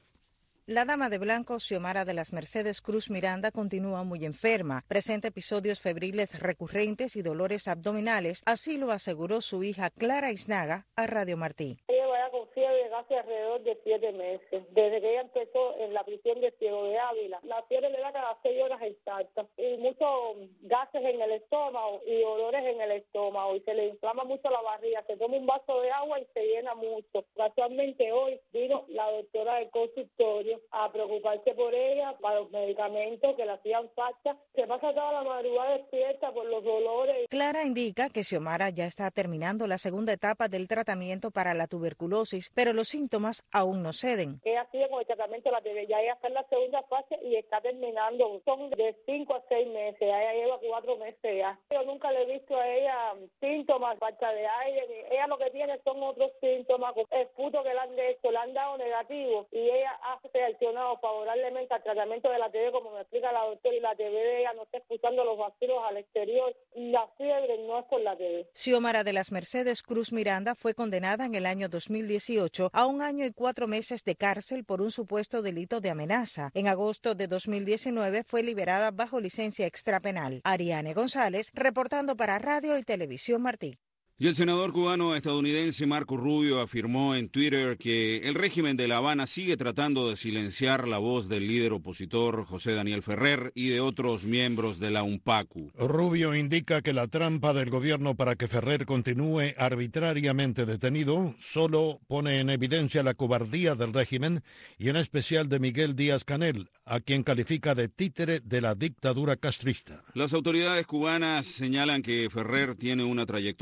La dama de blanco Xiomara de las Mercedes Cruz Miranda continúa muy enferma, presenta episodios febriles recurrentes y dolores abdominales, así lo aseguró su hija Clara Iznaga a Radio Martí. Ella va con fiebre hace alrededor de siete meses, desde que ella empezó en la prisión de Ciego de Ávila. La fiebre le da cada seis horas exactas y muchos gases en el estómago y dolores en el estómago, y se le inflama mucho la barriga, se toma un vaso de agua y se llena mucho. Casualmente hoy vino la doctora del consultorio a preocuparse por ella, para los medicamentos que le hacían falta. Se pasa toda la madrugada despierta por los dolores. Clara indica que Xiomara ya está terminando la segunda etapa del tratamiento para la tuberculosis, pero los síntomas aún no ceden. Ella sigue con el tratamiento de la T B, ya ella está en la segunda fase y está terminando. Son de cinco a seis meses, ella lleva cuatro meses ya. Yo nunca le he visto a ella síntomas, falta de aire. Ella lo que tiene son otros síntomas, el puto que le han hecho, le han dado negativo, y ella hace reaccionado favorablemente al tratamiento de la T B, como me explica la doctora, y la T B de ella no está expulsando los bacilos al exterior. La fiebre no es por la T B. Xiomara de las Mercedes Cruz Miranda fue condenada en el año dos mil dieciocho a un año y cuatro meses de cárcel por un supuesto delito de amenaza. En agosto de dos mil diecinueve fue liberada bajo licencia extrapenal. Ariane González, reportando para Radio y Televisión Martí. Y el senador cubano-estadounidense Marco Rubio afirmó en Twitter que el régimen de La Habana sigue tratando de silenciar la voz del líder opositor José Daniel Ferrer y de otros miembros de la UNPACU. Rubio indica que la trampa del gobierno para que Ferrer continúe arbitrariamente detenido solo pone en evidencia la cobardía del régimen y en especial de Miguel Díaz-Canel, a quien califica de títere de la dictadura castrista. Las autoridades cubanas señalan que Ferrer tiene una trayectoria delictiva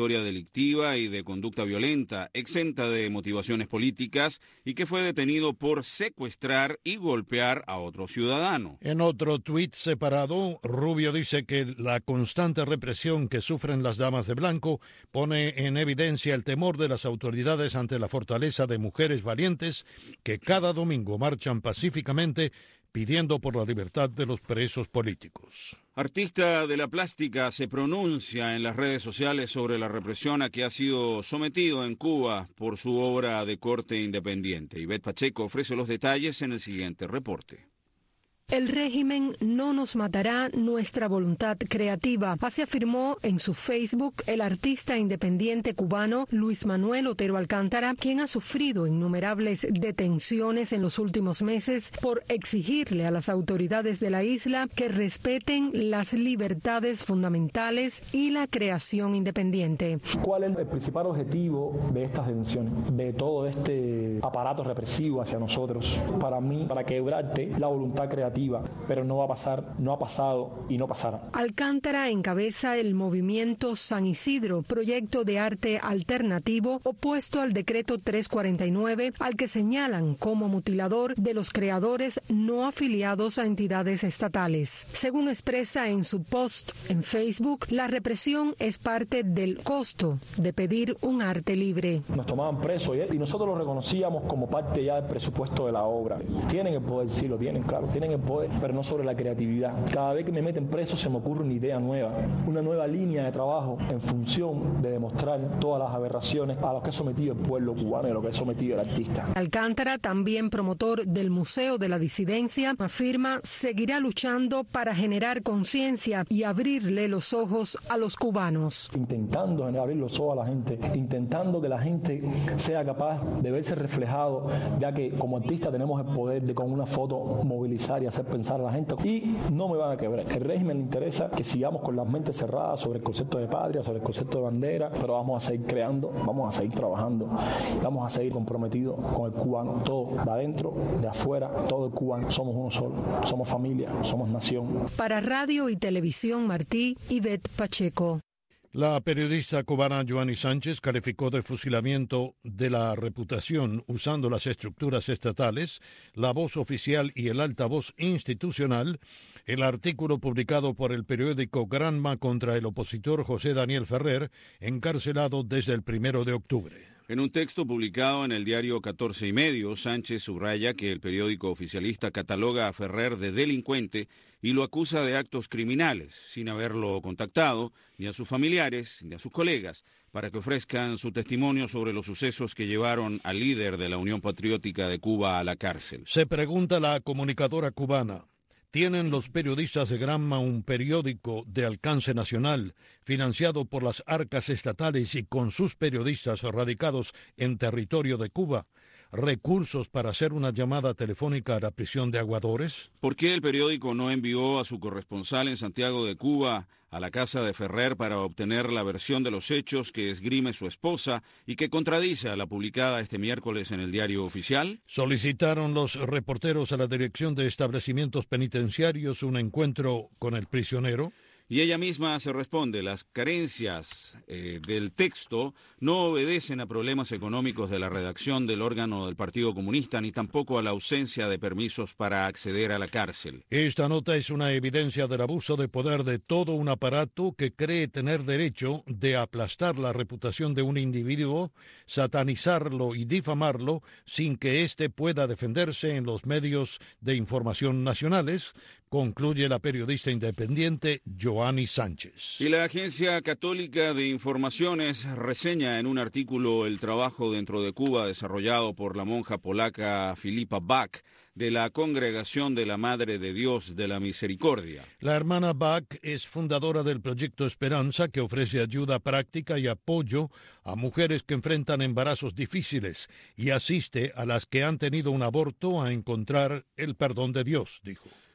delictiva y de conducta violenta, exenta de motivaciones políticas y que fue detenido por secuestrar y golpear a otro ciudadano. En otro tuit separado, Rubio dice que la constante represión que sufren las damas de blanco pone en evidencia el temor de las autoridades ante la fortaleza de mujeres valientes que cada domingo marchan pacíficamente pidiendo por la libertad de los presos políticos. Artista de la plástica se pronuncia en las redes sociales sobre la represión a que ha sido sometido en Cuba por su obra de corte independiente. Ivette Pacheco ofrece los detalles en el siguiente reporte. El régimen no nos matará nuestra voluntad creativa, así afirmó en su Facebook el artista independiente cubano Luis Manuel Otero Alcántara, quien ha sufrido innumerables detenciones en los últimos meses por exigirle a las autoridades de la isla que respeten las libertades fundamentales y la creación independiente. ¿Cuál es el principal objetivo de estas detenciones, de todo este aparato represivo hacia nosotros? Para mí, para quebrarte la voluntad creativa. Pero no va a pasar, no ha pasado y no pasará. Alcántara encabeza el movimiento San Isidro, proyecto de arte alternativo opuesto al decreto trescientos cuarenta y nueve, al que señalan como mutilador de los creadores no afiliados a entidades estatales. Según expresa en su post en Facebook, la represión es parte del costo de pedir un arte libre. Nos tomaban presos y nosotros lo reconocíamos como parte ya del presupuesto de la obra. Tienen el poder, sí lo tienen, claro, tienen el poder, pero no sobre la creatividad. Cada vez que me meten preso se me ocurre una idea nueva, una nueva línea de trabajo en función de demostrar todas las aberraciones a las que ha sometido el pueblo cubano y a lo que ha sometido el artista. Alcántara, también promotor del Museo de la Disidencia, afirma seguirá luchando para generar conciencia y abrirle los ojos a los cubanos. Intentando abrir los ojos a la gente, intentando que la gente sea capaz de verse reflejado, ya que como artista tenemos el poder de con una foto movilizar y hacer pensar a la gente, y no me van a quebrar. El régimen le interesa que sigamos con las mentes cerradas sobre el concepto de patria, sobre el concepto de bandera, pero vamos a seguir creando, vamos a seguir trabajando, vamos a seguir comprometidos con el cubano, todo de adentro, de afuera, todo el cubano, somos uno solo, somos familia, somos nación. Para Radio y Televisión Martí, Ivette Pacheco. La periodista cubana Joanny Sánchez calificó de fusilamiento de la reputación usando las estructuras estatales, la voz oficial y el altavoz institucional, el artículo publicado por el periódico Granma contra el opositor José Daniel Ferrer, encarcelado desde el primero de octubre. En un texto publicado en el diario catorce y medio, Sánchez subraya que el periódico oficialista cataloga a Ferrer de delincuente y lo acusa de actos criminales, sin haberlo contactado ni a sus familiares ni a sus colegas, para que ofrezcan su testimonio sobre los sucesos que llevaron al líder de la Unión Patriótica de Cuba a la cárcel. Se pregunta la comunicadora cubana: ¿tienen los periodistas de Granma un periódico de alcance nacional, financiado por las arcas estatales y con sus periodistas radicados en territorio de Cuba, recursos para hacer una llamada telefónica a la prisión de Aguadores? ¿Por qué el periódico no envió a su corresponsal en Santiago de Cuba a la casa de Ferrer para obtener la versión de los hechos que esgrime su esposa y que contradice a la publicada este miércoles en el Diario Oficial? Solicitaron los reporteros a la Dirección de Establecimientos Penitenciarios un encuentro con el prisionero. Y ella misma se responde: las carencias eh, del texto no obedecen a problemas económicos de la redacción del órgano del Partido Comunista, ni tampoco a la ausencia de permisos para acceder a la cárcel. Esta nota es una evidencia del abuso de poder de todo un aparato que cree tener derecho de aplastar la reputación de un individuo, satanizarlo y difamarlo sin que éste pueda defenderse en los medios de información nacionales, concluye la periodista independiente Joanny Sánchez. Y la Agencia Católica de Informaciones reseña en un artículo el trabajo dentro de Cuba desarrollado por la monja polaca Filipa Bach de la Congregación de la Madre de Dios de la Misericordia. La hermana Bach es fundadora del Proyecto Esperanza, que ofrece ayuda práctica y apoyo a mujeres que enfrentan embarazos difíciles y asiste a las que han tenido un aborto a encontrar el perdón de Dios, dijo.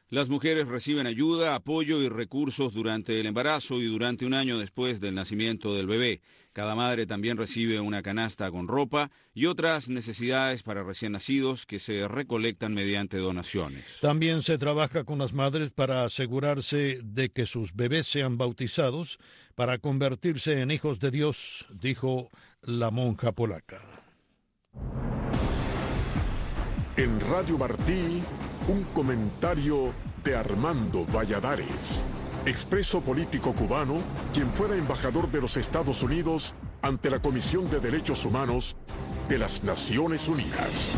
Las mujeres reciben ayuda, apoyo y recursos durante el embarazo y durante un año después del nacimiento del bebé. Cada madre también recibe una canasta con ropa y otras necesidades para recién nacidos que se recolectan mediante donaciones. También se trabaja con las madres para asegurarse de que sus bebés sean bautizados para convertirse en hijos de Dios, dijo la monja polaca. En Radio Martí, un comentario de Armando Valladares, expreso político cubano, quien fuera embajador de los Estados Unidos ante la Comisión de Derechos Humanos de las Naciones Unidas.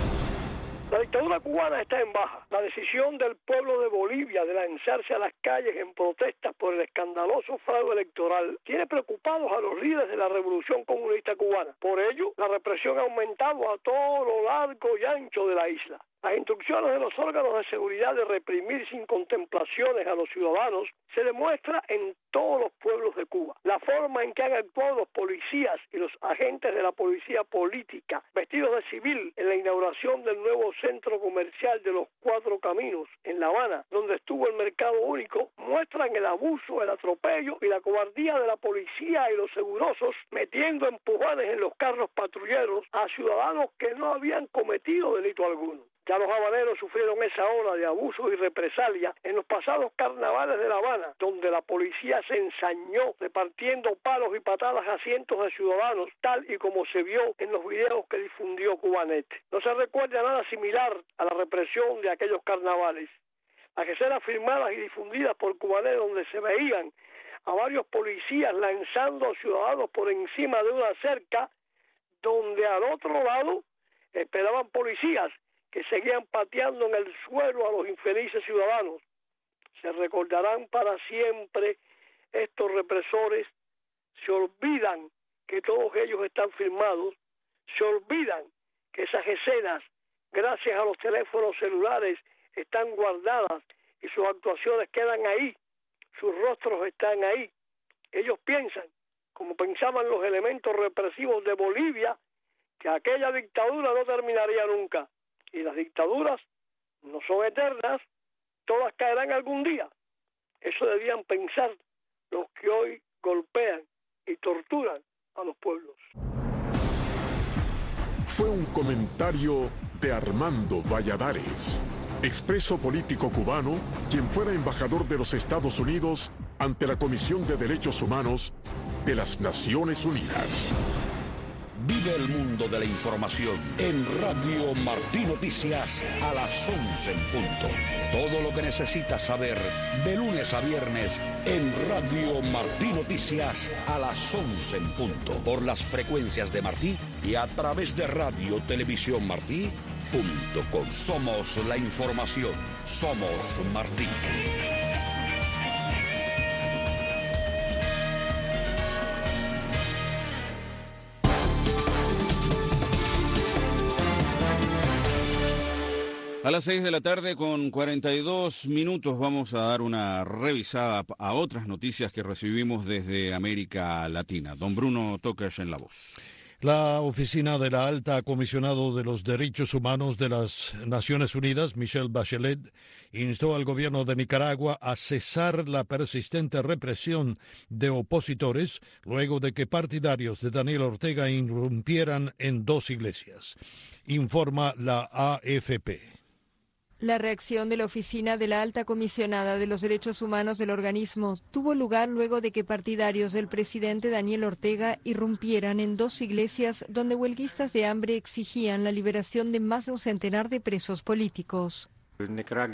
La dictadura cubana está en baja. La decisión del pueblo de Bolivia de lanzarse a las calles en protestas por el escandaloso fraude electoral tiene preocupados a los líderes de la revolución comunista cubana. Por ello, la represión ha aumentado a todo lo largo y ancho de la isla. Las instrucciones de los órganos de seguridad de reprimir sin contemplaciones a los ciudadanos se demuestra en todos los pueblos de Cuba. La forma en que han actuado los policías y los agentes de la policía política vestidos de civil en la inauguración del nuevo centro comercial de los Cuatro Caminos en La Habana, donde estuvo el mercado único, muestran el abuso, el atropello y la cobardía de la policía y los segurosos metiendo empujones en los carros patrulleros a ciudadanos que no habían cometido delito alguno. Ya los habaneros sufrieron esa ola de abuso y represalia en los pasados carnavales de La Habana, donde la policía se ensañó repartiendo palos y patadas a cientos de ciudadanos, tal y como se vio en los videos que difundió Cubanet. No se recuerda nada similar a la represión de aquellos carnavales. Las escenas filmadas y difundidas por Cubanet, donde se veían a varios policías lanzando a ciudadanos por encima de una cerca, donde al otro lado esperaban policías que seguían pateando en el suelo a los infelices ciudadanos. Se recordarán para siempre estos represores, se olvidan que todos ellos están filmados, se olvidan que esas escenas, gracias a los teléfonos celulares, están guardadas y sus actuaciones quedan ahí, sus rostros están ahí. Ellos piensan, como pensaban los elementos represivos de Bolivia, que aquella dictadura no terminaría nunca. Y las dictaduras no son eternas, todas caerán algún día. Eso debían pensar los que hoy golpean y torturan a los pueblos. Fue un comentario de Armando Valladares, expreso político cubano, quien fuera embajador de los Estados Unidos ante la Comisión de Derechos Humanos de las Naciones Unidas. Vive el mundo de la información en Radio Martí Noticias a las once en punto. Todo lo que necesitas saber de lunes a viernes en Radio Martí Noticias a las once en punto. Por las frecuencias de Martí y a través de Radio Televisión Martí punto com. Somos la información. Somos Martí. A las seis de la tarde con cuarenta y dos minutos vamos a dar una revisada a otras noticias que recibimos desde América Latina. Don Bruno Tokers en la voz. La oficina de la Alta Comisionado de los Derechos Humanos de las Naciones Unidas, Michelle Bachelet, instó al gobierno de Nicaragua a cesar la persistente represión de opositores luego de que partidarios de Daniel Ortega irrumpieran en dos iglesias, informa la A F P. La reacción de la Oficina de la Alta Comisionada de los Derechos Humanos del organismo tuvo lugar luego de que partidarios del presidente Daniel Ortega irrumpieran en dos iglesias donde huelguistas de hambre exigían la liberación de más de un centenar de presos políticos. En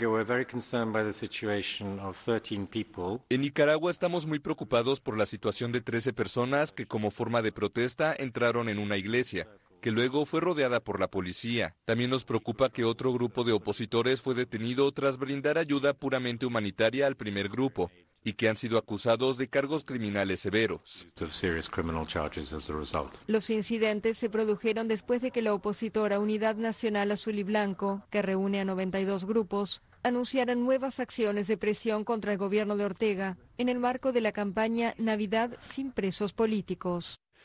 Nicaragua estamos muy preocupados por la situación de trece personas que como forma de protesta entraron en una iglesia, que luego fue rodeada por la policía. También nos preocupa que otro grupo de opositores fue detenido tras brindar ayuda puramente humanitaria al primer grupo y que han sido acusados de cargos criminales severos. Los incidentes se produjeron después de que la opositora Unidad Nacional Azul y Blanco, que reúne a noventa y dos grupos, anunciara nuevas acciones de presión contra el gobierno de Ortega en el marco de la campaña Navidad sin presos políticos.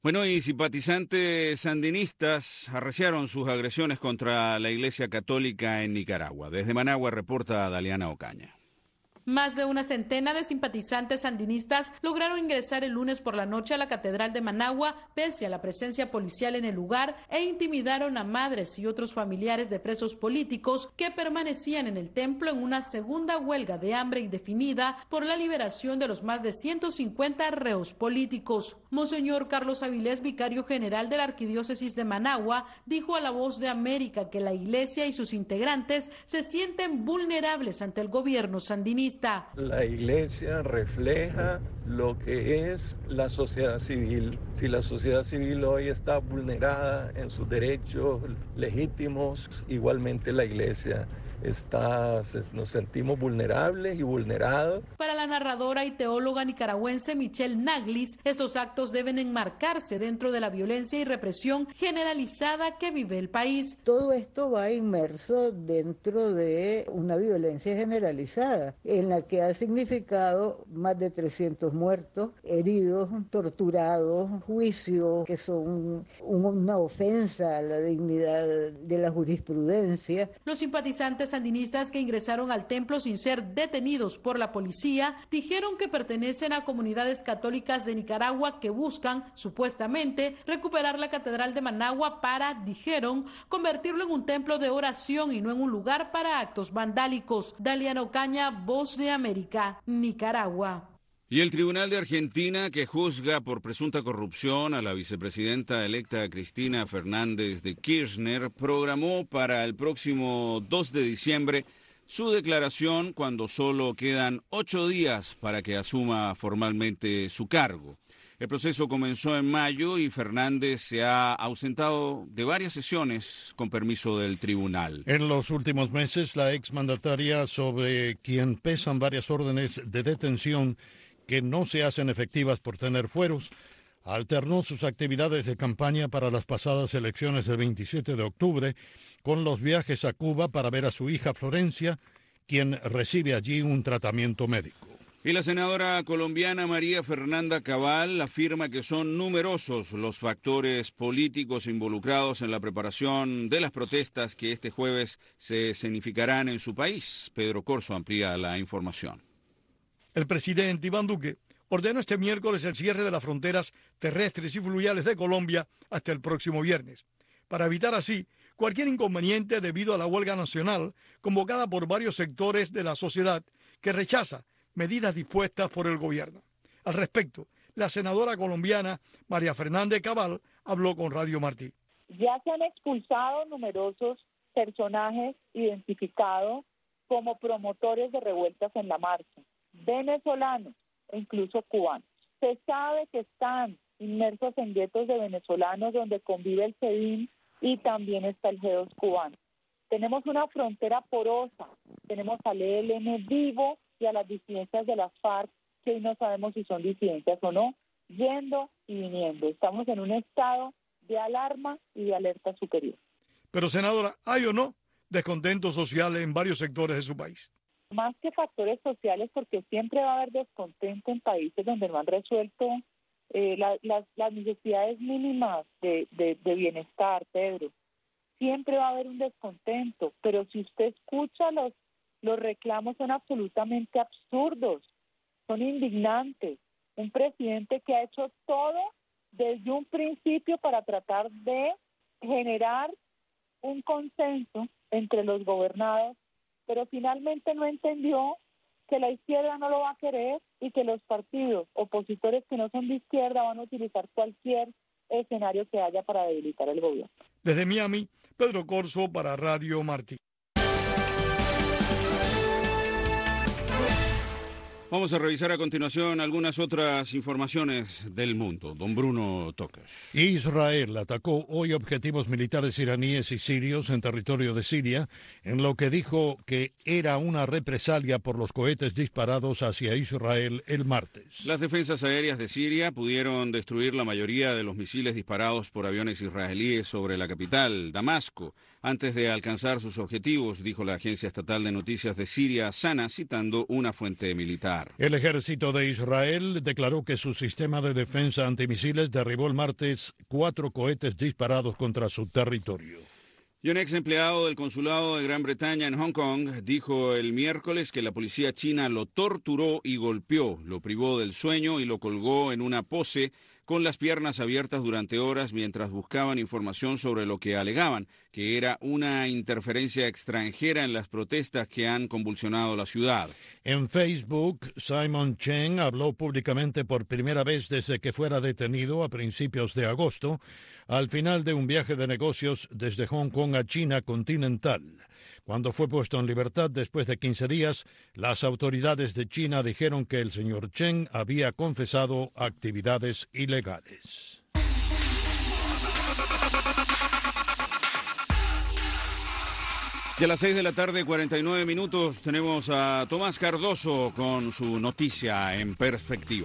Bueno, y simpatizantes sandinistas arreciaron sus agresiones contra la Iglesia Católica en Nicaragua. Desde Managua reporta Daliana Ocaña. Más de una centena de simpatizantes sandinistas lograron ingresar el lunes por la noche a la Catedral de Managua, pese a la presencia policial en el lugar, e intimidaron a madres y otros familiares de presos políticos que permanecían en el templo en una segunda huelga de hambre indefinida por la liberación de los más de ciento cincuenta reos políticos. Monseñor Carlos Avilés, vicario general de la Arquidiócesis de Managua, dijo a La Voz de América que la Iglesia y sus integrantes se sienten vulnerables ante el gobierno sandinista. La Iglesia refleja lo que es la sociedad civil. Si la sociedad civil hoy está vulnerada en sus derechos legítimos, igualmente la Iglesia está, nos sentimos vulnerables y vulnerados. Para la narradora y teóloga nicaragüense Michelle Naglis, estos actos deben enmarcarse dentro de la violencia y represión generalizada que vive el país. Todo esto va inmerso dentro de una violencia generalizada, en la que ha significado más de trescientos muertos, heridos, torturados, juicios que son una ofensa a la dignidad de la jurisprudencia. Los simpatizantes sandinistas que ingresaron al templo sin ser detenidos por la policía dijeron que pertenecen a comunidades católicas de Nicaragua que buscan, supuestamente, recuperar la Catedral de Managua para, dijeron, convertirlo en un templo de oración y no en un lugar para actos vandálicos. Daliana Ocaña, Voz de América, Nicaragua. Y el Tribunal de Argentina, que juzga por presunta corrupción a la vicepresidenta electa Cristina Fernández de Kirchner, programó para el próximo dos de diciembre su declaración cuando solo quedan ocho días para que asuma formalmente su cargo. El proceso comenzó en mayo y Fernández se ha ausentado de varias sesiones con permiso del tribunal. En los últimos meses, la exmandataria, sobre quien pesan varias órdenes de detención que no se hacen efectivas por tener fueros, alternó sus actividades de campaña para las pasadas elecciones del veintisiete de octubre con los viajes a Cuba para ver a su hija Florencia, quien recibe allí un tratamiento médico. Y la senadora colombiana María Fernanda Cabal afirma que son numerosos los factores políticos involucrados en la preparación de las protestas que este jueves se escenificarán en su país. Pedro Corso amplía la información. El presidente Iván Duque ordenó este miércoles el cierre de las fronteras terrestres y fluviales de Colombia hasta el próximo viernes, para evitar así cualquier inconveniente debido a la huelga nacional convocada por varios sectores de la sociedad que rechaza medidas dispuestas por el gobierno. Al respecto, la senadora colombiana María Fernández Cabal habló con Radio Martí. Ya se han expulsado numerosos personajes identificados como promotores de revueltas en la marcha, venezolanos e incluso cubanos. Se sabe que están inmersos en guetos de venezolanos donde convive el SEDIN y también está el G dos cubano. Tenemos una frontera porosa, tenemos al E L N vivo y a las disidencias de las FARC, que hoy no sabemos si son disidencias o no, yendo y viniendo. Estamos en un estado de alarma y de alerta superior. Pero, senadora, ¿hay o no descontento social en varios sectores de su país? Más que factores sociales, porque siempre va a haber descontento en países donde no han resuelto eh, la, las, las necesidades mínimas de, de, de bienestar, Pedro. Siempre va a haber un descontento, pero si usted escucha los, los reclamos son absolutamente absurdos, son indignantes. Un presidente que ha hecho todo desde un principio para tratar de generar un consenso entre los gobernados, pero finalmente no entendió que la izquierda no lo va a querer y que los partidos opositores que no son de izquierda van a utilizar cualquier escenario que haya para debilitar el gobierno. Desde Miami, Pedro Corso para Radio Martí. Vamos a revisar a continuación algunas otras informaciones del mundo. Don Bruno Tocas. Israel atacó hoy objetivos militares iraníes y sirios en territorio de Siria, en lo que dijo que era una represalia por los cohetes disparados hacia Israel el martes. Las defensas aéreas de Siria pudieron destruir la mayoría de los misiles disparados por aviones israelíes sobre la capital, Damasco, antes de alcanzar sus objetivos, dijo la agencia estatal de noticias de Siria, SANA, citando una fuente militar. militar. El ejército de Israel declaró que su sistema de defensa antimisiles derribó el martes cuatro cohetes disparados contra su territorio. Y un ex empleado del consulado de Gran Bretaña en Hong Kong dijo el miércoles que la policía china lo torturó y golpeó, lo privó del sueño y lo colgó en una pose con las piernas abiertas durante horas mientras buscaban información sobre lo que alegaban que era una interferencia extranjera en las protestas que han convulsionado la ciudad. En Facebook, Simon Cheng habló públicamente por primera vez desde que fuera detenido a principios de agosto, al final de un viaje de negocios desde Hong Kong a China continental. Cuando fue puesto en libertad después de quince días, las autoridades de China dijeron que el señor Cheng había confesado actividades ilegales. Y a las seis de la tarde, cuarenta y nueve minutos, tenemos a Tomás Cardoso con su noticia en perspectiva.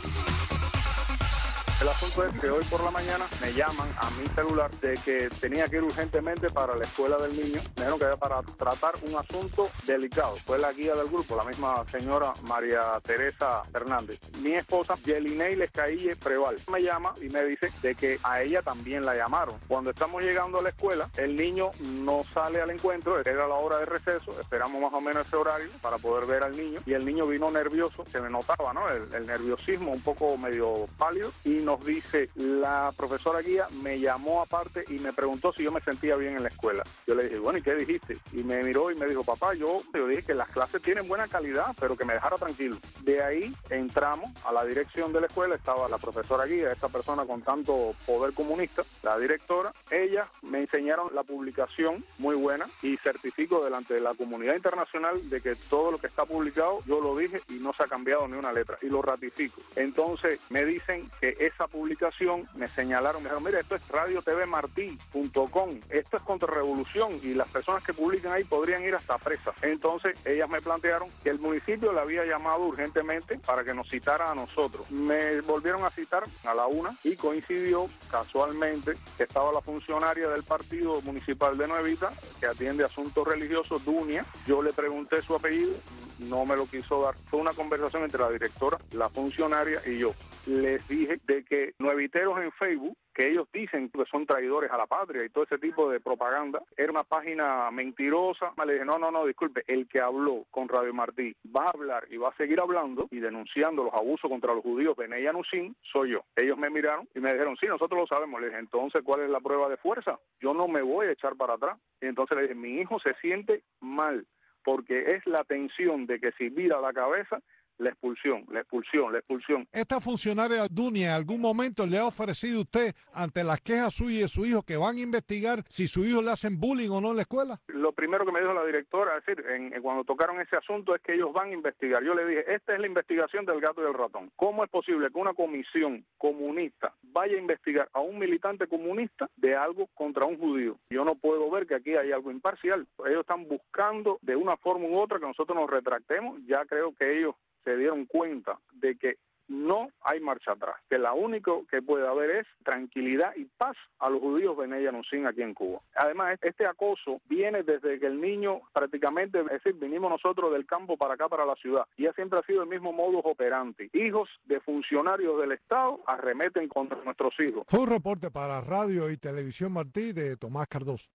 El asunto es que hoy por la mañana me llaman a mi celular de que tenía que ir urgentemente para la escuela del niño. Me dijeron que era para tratar un asunto delicado. Fue la guía del grupo, la misma señora María Teresa Fernández. Mi esposa, Yelinei Lescaille Preval, me llama y me dice de que a ella también la llamaron. Cuando estamos llegando a la escuela, el niño no sale al encuentro, era la hora de receso, esperamos más o menos ese horario para poder ver al niño, y el niño vino nervioso, se me notaba, ¿no? El, el nerviosismo, un poco medio pálido, y nos dice, la profesora guía me llamó aparte y me preguntó si yo me sentía bien en la escuela. Yo le dije, bueno, ¿y qué dijiste? Y me miró y me dijo, papá, yo, yo dije que las clases tienen buena calidad, pero que me dejara tranquilo. De ahí entramos a la dirección de la escuela, estaba la profesora guía, esta persona con tanto poder comunista, la directora. Ellas me enseñaron la publicación, muy buena, y certifico delante de la comunidad internacional de que todo lo que está publicado, yo lo dije y no se ha cambiado ni una letra, y lo ratifico. Entonces me dicen que esa publicación, me señalaron, me dijeron, mira, esto es radio t v martí punto com, esto es contrarrevolución y las personas que publican ahí podrían ir hasta presa. Entonces ellas me plantearon que el municipio le había llamado urgentemente para que nos citara a nosotros. Me volvieron a citar a la una y coincidió casualmente que estaba la funcionaria del partido municipal de Nuevita que atiende asuntos religiosos, Dunia. Yo le pregunté su apellido, no me lo quiso dar. Fue una conversación entre la directora, la funcionaria y yo. Les dije de que nueviteros en Facebook, que ellos dicen que son traidores a la patria y todo ese tipo de propaganda, era una página mentirosa. Le dije, no, no, no, disculpe, el que habló con Radio Martí va a hablar y va a seguir hablando y denunciando los abusos contra los judíos Bnei Anusim, soy yo. Ellos me miraron y me dijeron, sí, nosotros lo sabemos. Le dije, entonces, ¿cuál es la prueba de fuerza? Yo no me voy a echar para atrás. Y entonces le dije, mi hijo se siente mal, porque es la tensión de que si vira la cabeza, la expulsión, la expulsión, la expulsión. ¿Esta funcionaria Dunia en algún momento le ha ofrecido a usted, ante las quejas suyas y de su hijo, que van a investigar si su hijo le hacen bullying o no en la escuela? Lo primero que me dijo la directora, es decir, en, en cuando tocaron ese asunto, es que ellos van a investigar. Yo le dije, esta es la investigación del gato y el ratón. ¿Cómo es posible que una comisión comunista vaya a investigar a un militante comunista de algo contra un judío? Yo no puedo ver que aquí hay algo imparcial. Ellos están buscando de una forma u otra que nosotros nos retractemos. Ya creo que ellos se dieron cuenta de que no hay marcha atrás, que la único que puede haber es tranquilidad y paz a los judíos Bnei Anusim aquí en Cuba. Además, este acoso viene desde que el niño prácticamente, es decir, vinimos nosotros del campo para acá, para la ciudad, y ya siempre ha sido el mismo modus operandi. Hijos de funcionarios del Estado arremeten contra nuestros hijos. Fue un reporte para Radio y Televisión Martí de Tomás Cardoso.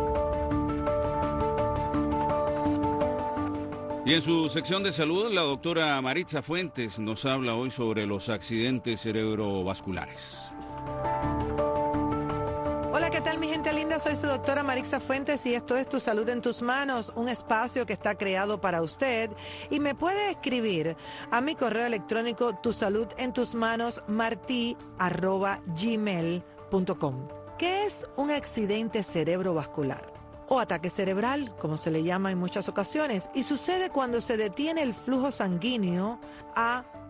Y en su sección de salud, la doctora Maritza Fuentes nos habla hoy sobre los accidentes cerebrovasculares. Hola, ¿qué tal mi gente linda? Soy su doctora Maritza Fuentes y esto es Tu Salud en Tus Manos, un espacio que está creado para usted y me puede escribir a mi correo electrónico tusaludentusmanos martí arroba gmail punto com. ¿Qué es un accidente cerebrovascular? O ataque cerebral, como se le llama en muchas ocasiones, y sucede cuando se detiene el flujo sanguíneo a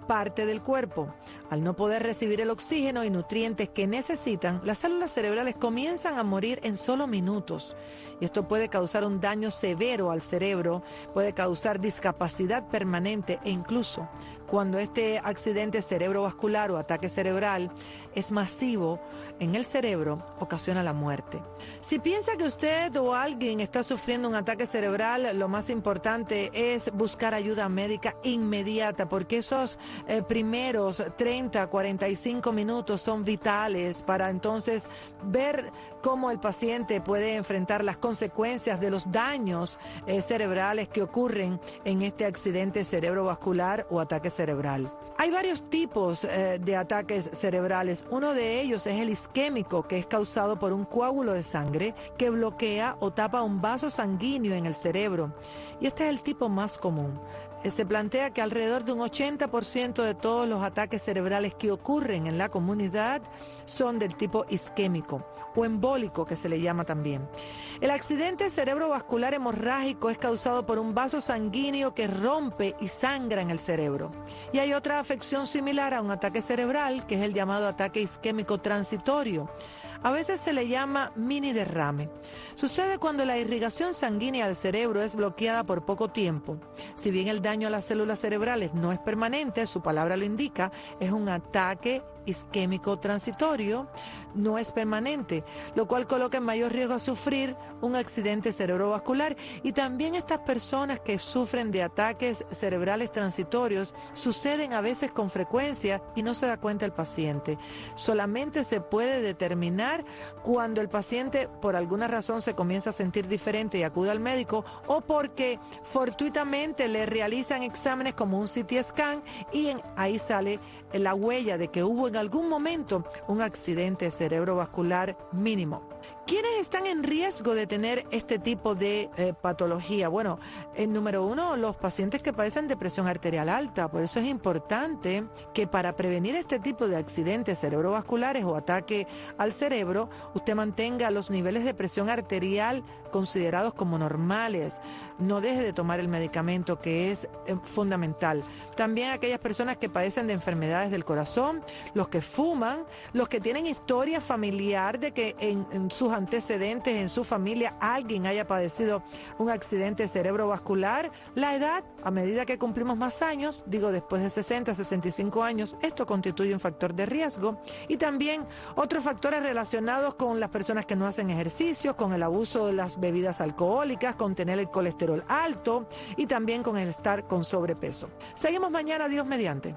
parte del cuerpo. Al no poder recibir el oxígeno y nutrientes que necesitan, las células cerebrales comienzan a morir en solo minutos. Y esto puede causar un daño severo al cerebro, puede causar discapacidad permanente e incluso cuando este accidente cerebrovascular o ataque cerebral es masivo en el cerebro, ocasiona la muerte. Si piensa que usted o alguien está sufriendo un ataque cerebral, lo más importante es buscar ayuda médica inmediata, porque esos eh, primeros treinta, cuarenta y cinco minutos son vitales para entonces ver cómo el paciente puede enfrentar las consecuencias de los daños eh, cerebrales que ocurren en este accidente cerebrovascular o ataque cerebral. Hay varios tipos eh, de ataques cerebrales. Uno de ellos es el isquémico, que es causado por un coágulo de sangre que bloquea o tapa un vaso sanguíneo en el cerebro. Y este es el tipo más común. Se plantea que alrededor de un ochenta por ciento de todos los ataques cerebrales que ocurren en la comunidad son del tipo isquémico o embólico, que se le llama también. El accidente cerebrovascular hemorrágico es causado por un vaso sanguíneo que rompe y sangra en el cerebro. Y hay otra afección similar a un ataque cerebral, que es el llamado ataque isquémico transitorio. A veces se le llama mini derrame. Sucede cuando la irrigación sanguínea al cerebro es bloqueada por poco tiempo. Si bien el daño a las células cerebrales no es permanente, su palabra lo indica, es un ataque isquémico transitorio, no es permanente, lo cual coloca en mayor riesgo a sufrir un accidente cerebrovascular. Y también estas personas que sufren de ataques cerebrales transitorios suceden a veces con frecuencia y no se da cuenta el paciente. Solamente se puede determinar cuando el paciente por alguna razón se comienza a sentir diferente y acude al médico, o porque fortuitamente le realizan exámenes como un C T scan y en, ahí sale la huella de que hubo en algún momento un accidente cerebrovascular mínimo. ¿Quiénes están en riesgo de tener este tipo de eh, patología? Bueno, el número uno, los pacientes que padecen de presión arterial alta. Por eso es importante que para prevenir este tipo de accidentes cerebrovasculares o ataque al cerebro, usted mantenga los niveles de presión arterial considerados como normales. No deje de tomar el medicamento, que es eh, fundamental. También aquellas personas que padecen de enfermedades del corazón, los que fuman, los que tienen historia familiar de que en, en sus antecedentes, en su familia, alguien haya padecido un accidente cerebrovascular. La edad, a medida que cumplimos más años, digo después de sesenta, sesenta y cinco años, esto constituye un factor de riesgo. Y también otros factores relacionados con las personas que no hacen ejercicio, con el abuso de las bebidas alcohólicas, con tener el colesterol alto y también con el estar con sobrepeso. Seguimos mañana, Dios mediante.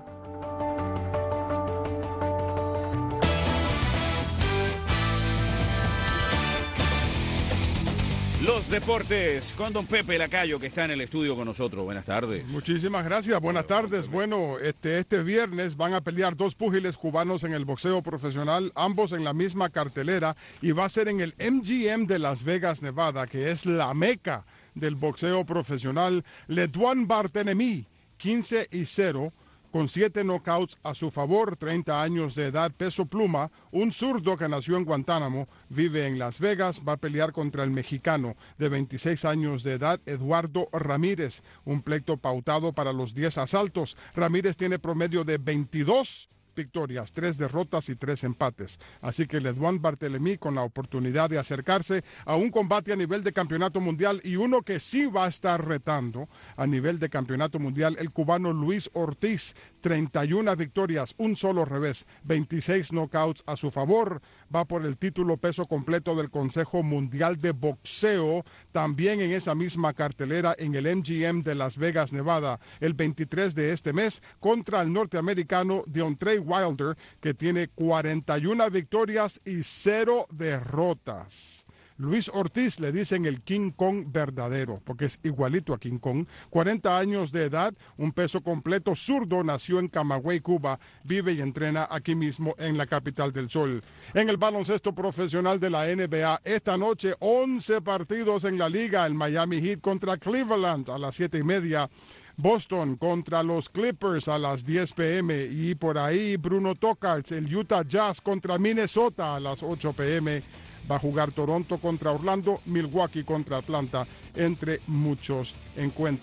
Los deportes con don Pepe Lacayo, que está en el estudio con nosotros. Buenas tardes. Muchísimas gracias, buenas tardes. Bueno, este, este viernes van a pelear dos púgiles cubanos en el boxeo profesional, ambos en la misma cartelera, y va a ser en el M G M de Las Vegas, Nevada, que es la meca del boxeo profesional. Ledwan Barthélemy, quince y cero, con siete knockouts a su favor, treinta años de edad, peso pluma, un zurdo que nació en Guantánamo, vive en Las Vegas, va a pelear contra el mexicano de veintiséis años de edad, Eduardo Ramírez, un pleito pautado para los diez asaltos. Ramírez tiene promedio de veintidós victorias, tres derrotas y tres empates. Así que Ledwan Barthélemy con la oportunidad de acercarse a un combate a nivel de campeonato mundial, y uno que sí va a estar retando a nivel de campeonato mundial, el cubano Luis Ortiz, treinta y una victorias, un solo revés, veintiséis knockouts a su favor, va por el título peso completo del Consejo Mundial de Boxeo, también en esa misma cartelera en el M G M de Las Vegas, Nevada, el veintitrés de este mes, contra el norteamericano Deontay Wilder, que tiene cuarenta y una victorias y cero derrotas. Luis Ortiz le dicen el King Kong verdadero, porque es igualito a King Kong. cuarenta años de edad, un peso completo, zurdo, nació en Camagüey, Cuba, vive y entrena aquí mismo en la capital del sol. En el baloncesto profesional de la N B A, esta noche once partidos en la liga, el Miami Heat contra Cleveland a las siete y media. Boston contra los Clippers a las diez p m y por ahí Bruno Tokarz, el Utah Jazz contra Minnesota a las ocho p m Va a jugar Toronto contra Orlando, Milwaukee contra Atlanta, entre muchos encuentros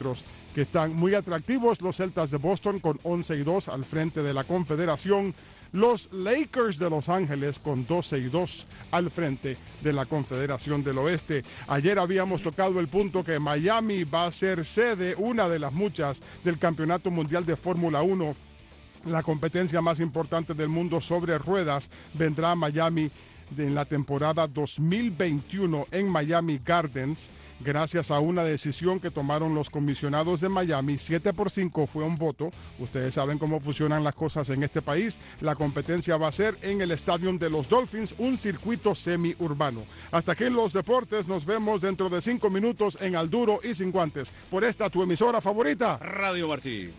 que están muy atractivos. Los Celtas de Boston con once y dos al frente de la Confederación. Los Lakers de Los Ángeles con doce y dos al frente de la Confederación del Oeste. Ayer habíamos tocado el punto que Miami va a ser sede, una de las muchas, del Campeonato Mundial de Fórmula uno. La competencia más importante del mundo sobre ruedas vendrá a Miami en la temporada dos mil veintiuno en Miami Gardens, gracias a una decisión que tomaron los comisionados de Miami. siete por cinco fue un voto. Ustedes saben cómo funcionan las cosas en este país. La competencia va a ser en el estadio de los Dolphins, un circuito semiurbano. Hasta aquí en los deportes. Nos vemos dentro de cinco minutos en Al Duro y Sin Guantes, por esta tu emisora favorita, Radio Martí.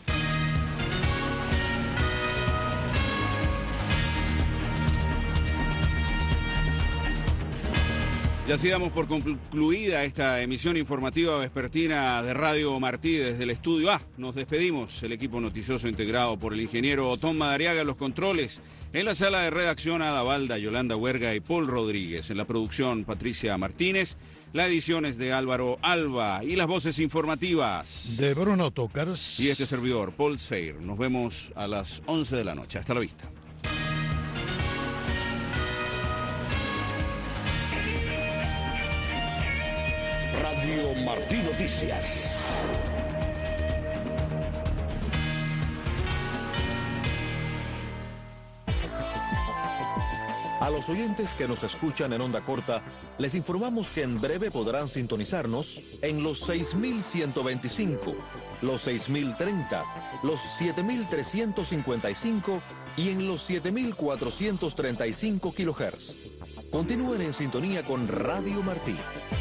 Y así damos por concluida esta emisión informativa vespertina de Radio Martí desde el estudio A. Nos despedimos, el equipo noticioso integrado por el ingeniero Tom Madariaga en los controles, en la sala de redacción Ada Balda, Yolanda Huerga y Paul Rodríguez, en la producción Patricia Martínez, la edición es de Álvaro Alba y las voces informativas de Bruno Tócars y este servidor, Paul Sfeir. Nos vemos a las once de la noche. Hasta la vista. Radio Martí Noticias. A los oyentes que nos escuchan en onda corta, les informamos que en breve podrán sintonizarnos en los seis mil ciento veinticinco, los seis mil treinta, los siete mil trescientos cincuenta y cinco y en los siete mil cuatrocientos treinta y cinco kilohertz. Continúen en sintonía con Radio Martí.